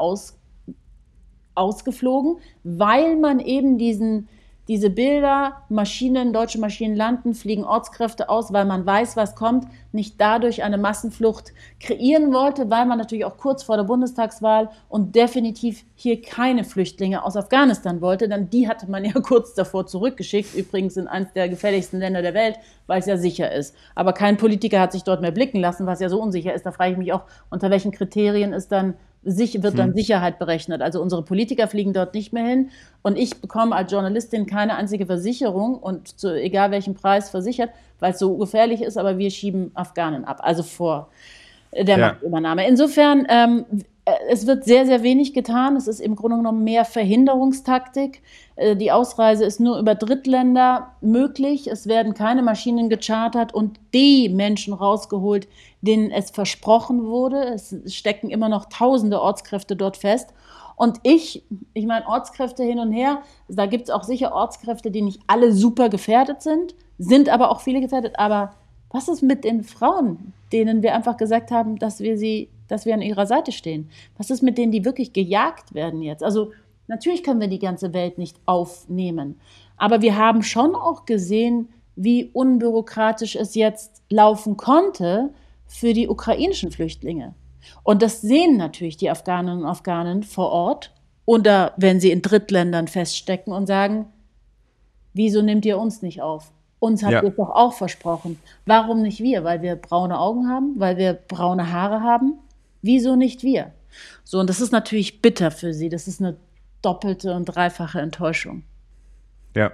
ausgeflogen, weil man eben diese Bilder, deutsche Maschinen landen, fliegen Ortskräfte aus, weil man weiß, was kommt, nicht dadurch eine Massenflucht kreieren wollte, weil man natürlich auch kurz vor der Bundestagswahl und definitiv hier keine Flüchtlinge aus Afghanistan wollte, denn die hatte man ja kurz davor zurückgeschickt, übrigens in eines der gefährlichsten Länder der Welt, weil es ja sicher ist. Aber kein Politiker hat sich dort mehr blicken lassen, was ja so unsicher ist. Da frage ich mich auch, unter welchen Kriterien wird dann Sicherheit berechnet. Also unsere Politiker fliegen dort nicht mehr hin und ich bekomme als Journalistin keine einzige Versicherung und egal welchen Preis versichert, weil es so gefährlich ist, aber wir schieben Afghanen ab, also vor der Machtübernahme. Insofern, es wird sehr, sehr wenig getan. Es ist im Grunde genommen mehr Verhinderungstaktik. Die Ausreise ist nur über Drittländer möglich. Es werden keine Maschinen gechartert und die Menschen rausgeholt, denen es versprochen wurde. Es stecken immer noch tausende Ortskräfte dort fest. Und ich meine, Ortskräfte hin und her, da gibt es auch sicher Ortskräfte, die nicht alle super gefährdet sind aber auch viele gefährdet. Aber was ist mit den Frauen, denen wir einfach gesagt haben, dass wir an ihrer Seite stehen? Was ist mit denen, die wirklich gejagt werden jetzt? Also natürlich können wir die ganze Welt nicht aufnehmen. Aber wir haben schon auch gesehen, wie unbürokratisch es jetzt laufen konnte für die ukrainischen Flüchtlinge. Und das sehen natürlich die Afghaninnen und Afghanen vor Ort oder wenn sie in Drittländern feststecken und sagen, wieso nehmt ihr uns nicht auf? Uns habt ihr es doch auch versprochen. Warum nicht wir? Weil wir braune Augen haben? Weil wir braune Haare haben? Wieso nicht wir? So, und das ist natürlich bitter für sie. Das ist eine doppelte und dreifache Enttäuschung. Ja.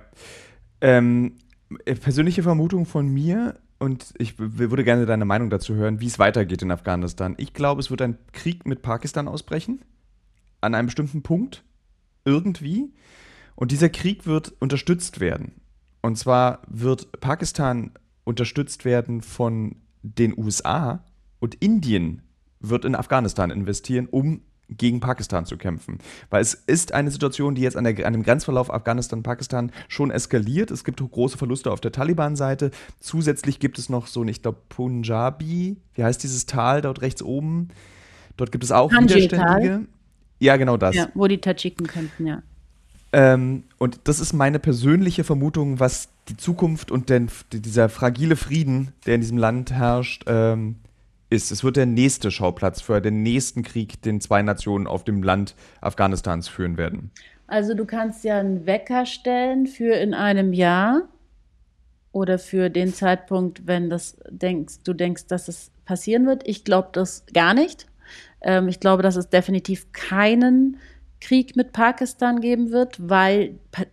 Persönliche Vermutung von mir, und ich würde gerne deine Meinung dazu hören, wie es weitergeht in Afghanistan. Ich glaube, es wird ein Krieg mit Pakistan ausbrechen. An einem bestimmten Punkt. Irgendwie. Und dieser Krieg wird unterstützt werden. Und zwar wird Pakistan unterstützt werden von den USA und Indien wird in Afghanistan investieren, um gegen Pakistan zu kämpfen. Weil es ist eine Situation, die jetzt an dem Grenzverlauf Afghanistan-Pakistan schon eskaliert. Es gibt große Verluste auf der Taliban-Seite. Zusätzlich gibt es noch so, ich glaube, Punjabi, wie heißt dieses Tal dort rechts oben? Dort gibt es auch Widerständige. Ja, genau das. Ja, wo die Tadschiken kämpfen, ja. Und das ist meine persönliche Vermutung, was die Zukunft und dieser fragile Frieden, der in diesem Land herrscht, ist. Es wird der nächste Schauplatz für den nächsten Krieg, den 2 Nationen auf dem Land Afghanistans führen werden. Also du kannst ja einen Wecker stellen für in einem Jahr oder für den Zeitpunkt, wenn du denkst, dass es passieren wird. Ich glaube das gar nicht. Ich glaube, dass es definitiv keinen Krieg mit Pakistan geben wird, weil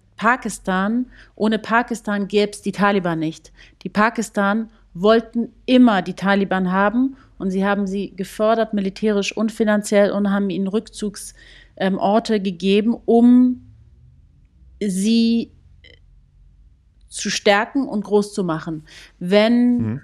ohne Pakistan gäbe es die Taliban nicht. Die Pakistan wollten immer die Taliban haben und sie haben sie gefördert, militärisch und finanziell, und haben ihnen Rückzugsorte gegeben, um sie zu stärken und groß zu machen. Wenn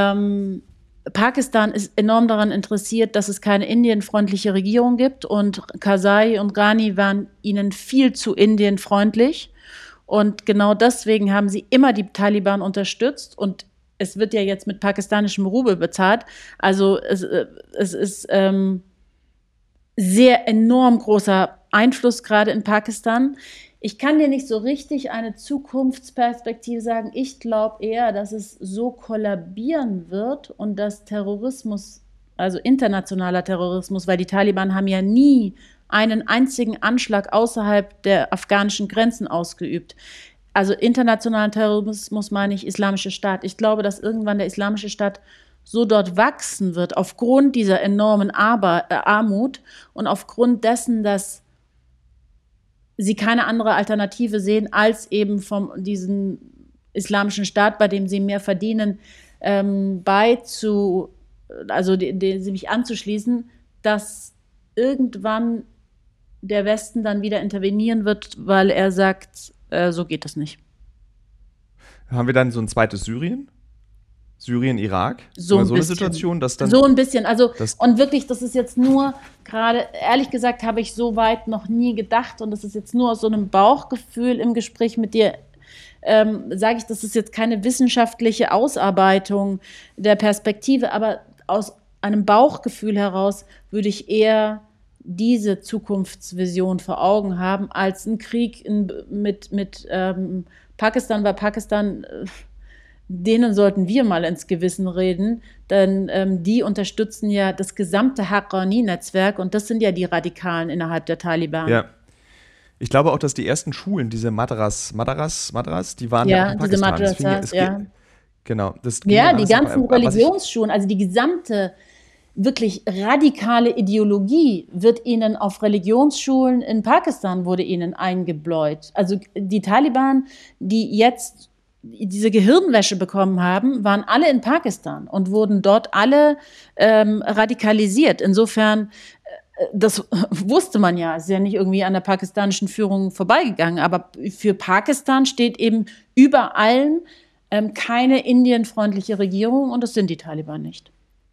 Pakistan ist enorm daran interessiert, dass es keine indienfreundliche Regierung gibt, und Karzai und Ghani waren ihnen viel zu indienfreundlich, und genau deswegen haben sie immer die Taliban unterstützt, und es wird ja jetzt mit pakistanischem Rubel bezahlt. Also es sehr enorm großer Einfluss gerade in Pakistan. Ich kann dir nicht so richtig eine Zukunftsperspektive sagen. Ich glaube eher, dass es so kollabieren wird und dass Terrorismus, also internationaler Terrorismus, weil die Taliban haben ja nie einen einzigen Anschlag außerhalb der afghanischen Grenzen ausgeübt. Also internationalen Terrorismus meine ich Islamische Staat. Ich glaube, dass irgendwann der Islamische Staat so dort wachsen wird, aufgrund dieser enormen Armut und aufgrund dessen, dass sie keine andere Alternative sehen, als eben von diesem Islamischen Staat, bei dem sie mehr verdienen, sie mich anzuschließen, dass irgendwann der Westen dann wieder intervenieren wird, weil er sagt, so geht das nicht. Haben wir dann so ein zweites Syrien? Syrien, Irak? So eine Situation, dass dann... So ein bisschen. Also, und wirklich, das ist jetzt nur gerade, ehrlich gesagt, habe ich so weit noch nie gedacht und das ist jetzt nur aus so einem Bauchgefühl im Gespräch mit dir, sage ich, das ist jetzt keine wissenschaftliche Ausarbeitung der Perspektive, aber aus einem Bauchgefühl heraus würde ich eher diese Zukunftsvision vor Augen haben, als ein Krieg mit Pakistan, weil Pakistan... denen sollten wir mal ins Gewissen reden, denn die unterstützen ja das gesamte Haqqani-Netzwerk und das sind ja die Radikalen innerhalb der Taliban. Ja. Ich glaube auch, dass die ersten Schulen, diese Madaras, die waren ja auch in Pakistan. Diese Madrasas, ja. Genau. Ja, die ganzen Religionsschulen, also die gesamte wirklich radikale Ideologie wird ihnen auf Religionsschulen in Pakistan wurde ihnen eingebläut. Also die Taliban, die jetzt diese Gehirnwäsche bekommen haben, waren alle in Pakistan und wurden dort alle radikalisiert. Insofern, das wusste man ja, ist ja nicht irgendwie an der pakistanischen Führung vorbeigegangen, aber für Pakistan steht eben über allen keine indienfreundliche Regierung und das sind die Taliban nicht.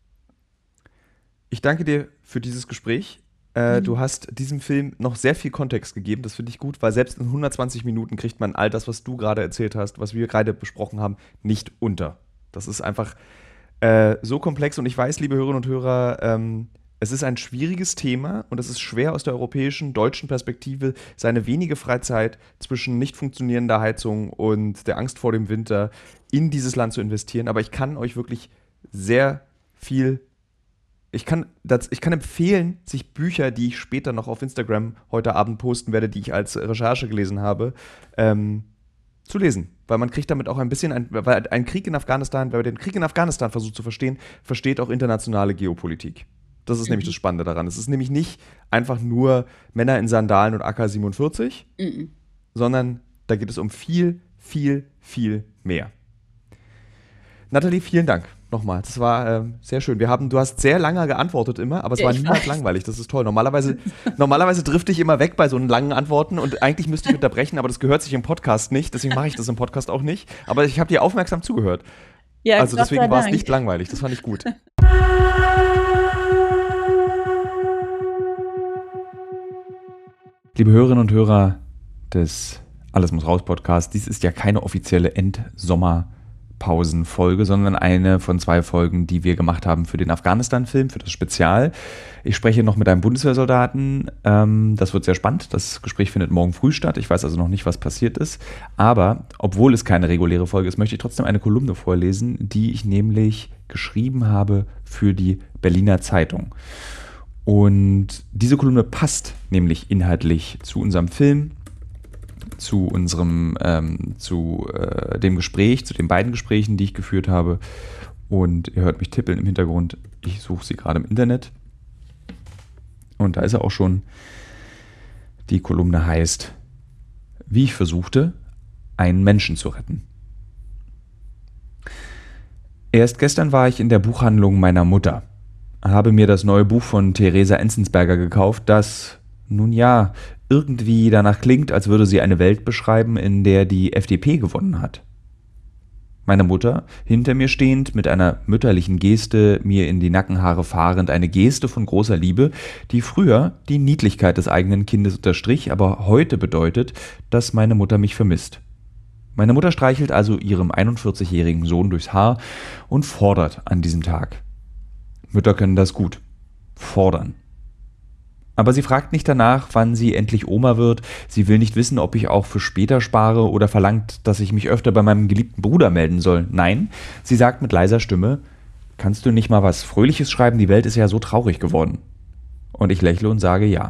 Ich danke dir für dieses Gespräch. Du hast diesem Film noch sehr viel Kontext gegeben, das finde ich gut, weil selbst in 120 Minuten kriegt man all das, was du gerade erzählt hast, was wir gerade besprochen haben, nicht unter. Das ist einfach so komplex und ich weiß, liebe Hörerinnen und Hörer, es ist ein schwieriges Thema und es ist schwer aus der europäischen, deutschen Perspektive seine wenige Freizeit zwischen nicht funktionierender Heizung und der Angst vor dem Winter in dieses Land zu investieren, aber ich kann euch wirklich sehr viel Ich kann empfehlen, sich Bücher, die ich später noch auf Instagram heute Abend posten werde, die ich als Recherche gelesen habe, zu lesen. Weil man kriegt damit auch ein bisschen, weil ein Krieg in Afghanistan, wer den Krieg in Afghanistan versucht zu verstehen, versteht auch internationale Geopolitik. Das ist nämlich das Spannende daran. Es ist nämlich nicht einfach nur Männer in Sandalen und AK-47, sondern da geht es um viel, viel, viel mehr. Nathalie, vielen Dank nochmal. Das war sehr schön. Du hast sehr lange geantwortet immer, aber es war niemals langweilig. Das ist toll. Normalerweise drifte ich immer weg bei so langen Antworten und eigentlich müsste ich unterbrechen, aber das gehört sich im Podcast nicht. Deswegen mache ich das im Podcast auch nicht. Aber ich habe dir aufmerksam zugehört. Ja, also deswegen war es nicht langweilig. Das fand ich gut. Liebe Hörerinnen und Hörer des Alles muss raus Podcast, dies ist ja keine offizielle Endsommerpausenfolge, sondern eine von 2 Folgen, die wir gemacht haben für den Afghanistan-Film, für das Spezial. Ich spreche noch mit einem Bundeswehrsoldaten. Das wird sehr spannend. Das Gespräch findet morgen früh statt. Ich weiß also noch nicht, was passiert ist. Aber, obwohl es keine reguläre Folge ist, möchte ich trotzdem eine Kolumne vorlesen, die ich nämlich geschrieben habe für die Berliner Zeitung. Und diese Kolumne passt nämlich inhaltlich zu unserem Film, zu dem Gespräch, zu den beiden Gesprächen, die ich geführt habe. Und ihr hört mich tippeln im Hintergrund. Ich suche sie gerade im Internet. Und da ist er auch schon. Die Kolumne heißt: Wie ich versuchte, einen Menschen zu retten. Erst gestern war ich in der Buchhandlung meiner Mutter. Habe mir das neue Buch von Theresa Enzensberger gekauft, das, nun ja, irgendwie danach klingt, als würde sie eine Welt beschreiben, in der die FDP gewonnen hat. Meine Mutter, hinter mir stehend, mit einer mütterlichen Geste, mir in die Nackenhaare fahrend, eine Geste von großer Liebe, die früher die Niedlichkeit des eigenen Kindes unterstrich, aber heute bedeutet, dass meine Mutter mich vermisst. Meine Mutter streichelt also ihrem 41-jährigen Sohn durchs Haar und fordert an diesem Tag. Mütter können das gut. Fordern. Aber sie fragt nicht danach, wann sie endlich Oma wird. Sie will nicht wissen, ob ich auch für später spare oder verlangt, dass ich mich öfter bei meinem geliebten Bruder melden soll. Nein, sie sagt mit leiser Stimme, kannst du nicht mal was Fröhliches schreiben? Die Welt ist ja so traurig geworden. Und ich lächle und sage ja.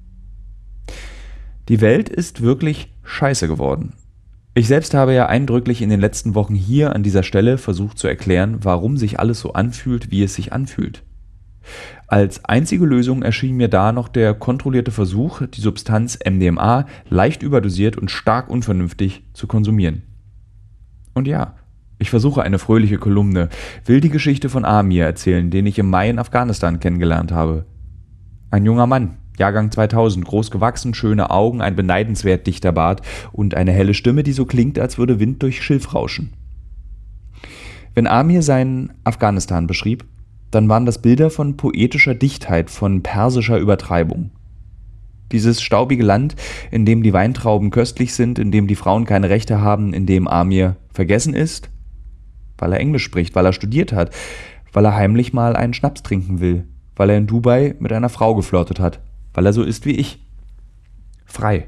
Die Welt ist wirklich scheiße geworden. Ich selbst habe ja eindrücklich in den letzten Wochen hier an dieser Stelle versucht zu erklären, warum sich alles so anfühlt, wie es sich anfühlt. Als einzige Lösung erschien mir da noch der kontrollierte Versuch, die Substanz MDMA leicht überdosiert und stark unvernünftig zu konsumieren. Und ja, ich versuche eine fröhliche Kolumne, will die Geschichte von Amir erzählen, den ich im Mai in Afghanistan kennengelernt habe. Ein junger Mann, Jahrgang 2000, groß gewachsen, schöne Augen, ein beneidenswert dichter Bart und eine helle Stimme, die so klingt, als würde Wind durch Schilf rauschen. Wenn Amir seinen Afghanistan beschrieb, dann waren das Bilder von poetischer Dichtheit, von persischer Übertreibung. Dieses staubige Land, in dem die Weintrauben köstlich sind, in dem die Frauen keine Rechte haben, in dem Amir vergessen ist, weil er Englisch spricht, weil er studiert hat, weil er heimlich mal einen Schnaps trinken will, weil er in Dubai mit einer Frau geflirtet hat, weil er so ist wie ich. Frei.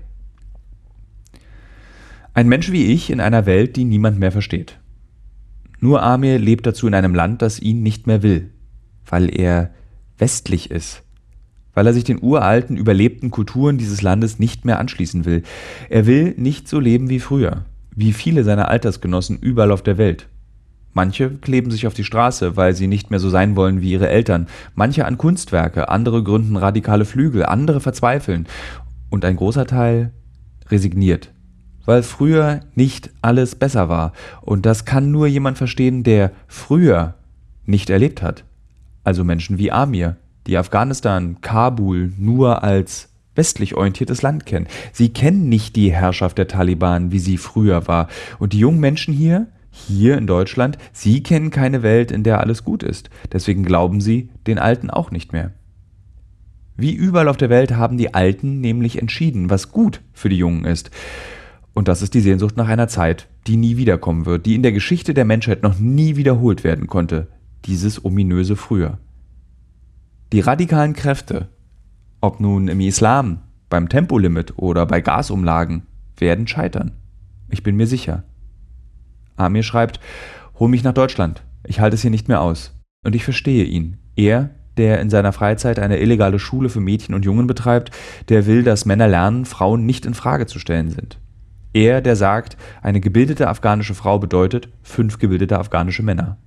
Ein Mensch wie ich in einer Welt, die niemand mehr versteht. Nur Amir lebt dazu in einem Land, das ihn nicht mehr will, weil er westlich ist, weil er sich den uralten, überlebten Kulturen dieses Landes nicht mehr anschließen will. Er will nicht so leben wie früher, wie viele seiner Altersgenossen überall auf der Welt. Manche kleben sich auf die Straße, weil sie nicht mehr so sein wollen wie ihre Eltern, manche an Kunstwerke, andere gründen radikale Flügel, andere verzweifeln und ein großer Teil resigniert, weil früher nicht alles besser war. Und das kann nur jemand verstehen, der früher nicht erlebt hat. Also Menschen wie Amir, die Afghanistan, Kabul nur als westlich orientiertes Land kennen. Sie kennen nicht die Herrschaft der Taliban, wie sie früher war. Und die jungen Menschen hier in Deutschland, sie kennen keine Welt, in der alles gut ist. Deswegen glauben sie den Alten auch nicht mehr. Wie überall auf der Welt haben die Alten nämlich entschieden, was gut für die Jungen ist. Und das ist die Sehnsucht nach einer Zeit, die nie wiederkommen wird, die in der Geschichte der Menschheit noch nie wiederholt werden konnte. Dieses ominöse Früher. Die radikalen Kräfte, ob nun im Islam, beim Tempolimit oder bei Gasumlagen, werden scheitern. Ich bin mir sicher. Amir schreibt, hol mich nach Deutschland, ich halte es hier nicht mehr aus. Und ich verstehe ihn. Er, der in seiner Freizeit eine illegale Schule für Mädchen und Jungen betreibt, der will, dass Männer lernen, Frauen nicht in Frage zu stellen sind. Er, der sagt, eine gebildete afghanische Frau bedeutet 5 gebildete afghanische Männer.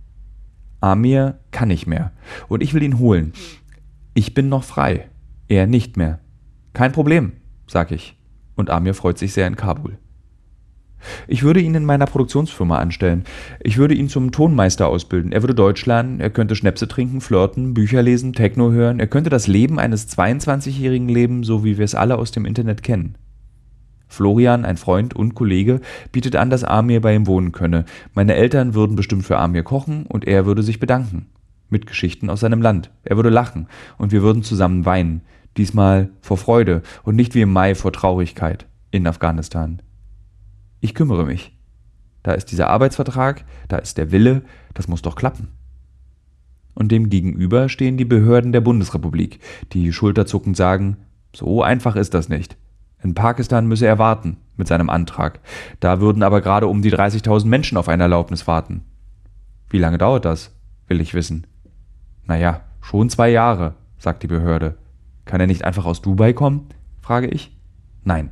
Amir kann nicht mehr und ich will ihn holen. Ich bin noch frei, er nicht mehr. Kein Problem, sag ich. Und Amir freut sich sehr in Kabul. Ich würde ihn in meiner Produktionsfirma anstellen. Ich würde ihn zum Tonmeister ausbilden. Er würde Deutsch lernen, er könnte Schnäpse trinken, flirten, Bücher lesen, Techno hören. Er könnte das Leben eines 22-Jährigen leben, so wie wir es alle aus dem Internet kennen. Florian, ein Freund und Kollege, bietet an, dass Amir bei ihm wohnen könne. Meine Eltern würden bestimmt für Amir kochen und er würde sich bedanken. Mit Geschichten aus seinem Land. Er würde lachen und wir würden zusammen weinen. Diesmal vor Freude und nicht wie im Mai vor Traurigkeit in Afghanistan. Ich kümmere mich. Da ist dieser Arbeitsvertrag, da ist der Wille, das muss doch klappen. Und dem gegenüber stehen die Behörden der Bundesrepublik, die schulterzuckend sagen, so einfach ist das nicht. In Pakistan müsse er warten mit seinem Antrag. Da würden aber gerade um die 30.000 Menschen auf eine Erlaubnis warten. Wie lange dauert das, will ich wissen. Naja, schon 2 Jahre, sagt die Behörde. Kann er nicht einfach aus Dubai kommen, frage ich. Nein.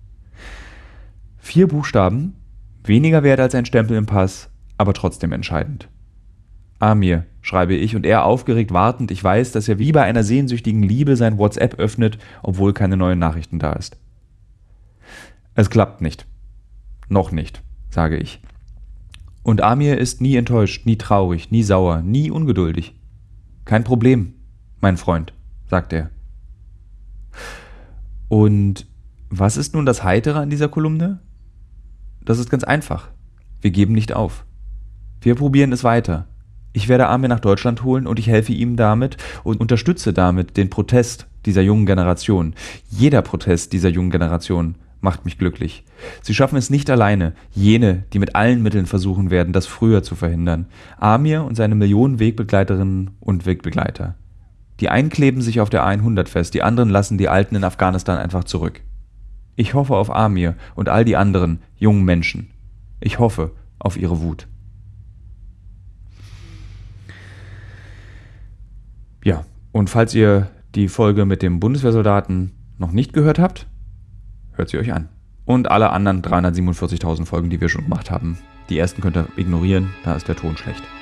4 Buchstaben, weniger wert als ein Stempel im Pass, aber trotzdem entscheidend. Amir, schreibe ich und er aufgeregt wartend. Ich weiß, dass er wie bei einer sehnsüchtigen Liebe sein WhatsApp öffnet, obwohl keine neuen Nachrichten da ist. Es klappt nicht. Noch nicht, sage ich. Und Amir ist nie enttäuscht, nie traurig, nie sauer, nie ungeduldig. Kein Problem, mein Freund, sagt er. Und was ist nun das Heitere an dieser Kolumne? Das ist ganz einfach. Wir geben nicht auf. Wir probieren es weiter. Ich werde Amir nach Deutschland holen und ich helfe ihm damit und unterstütze damit den Protest dieser jungen Generation. Jeder Protest dieser jungen Generation macht mich glücklich. Sie schaffen es nicht alleine, jene, die mit allen Mitteln versuchen werden, das früher zu verhindern. Amir und seine Millionen Wegbegleiterinnen und Wegbegleiter. Die einen kleben sich auf der 100 fest, die anderen lassen die Alten in Afghanistan einfach zurück. Ich hoffe auf Amir und all die anderen jungen Menschen. Ich hoffe auf ihre Wut. Ja, und falls ihr die Folge mit dem Bundeswehrsoldaten noch nicht gehört habt, hört sie euch an. Und alle anderen 347.000 Folgen, die wir schon gemacht haben. Die ersten könnt ihr ignorieren, da ist der Ton schlecht.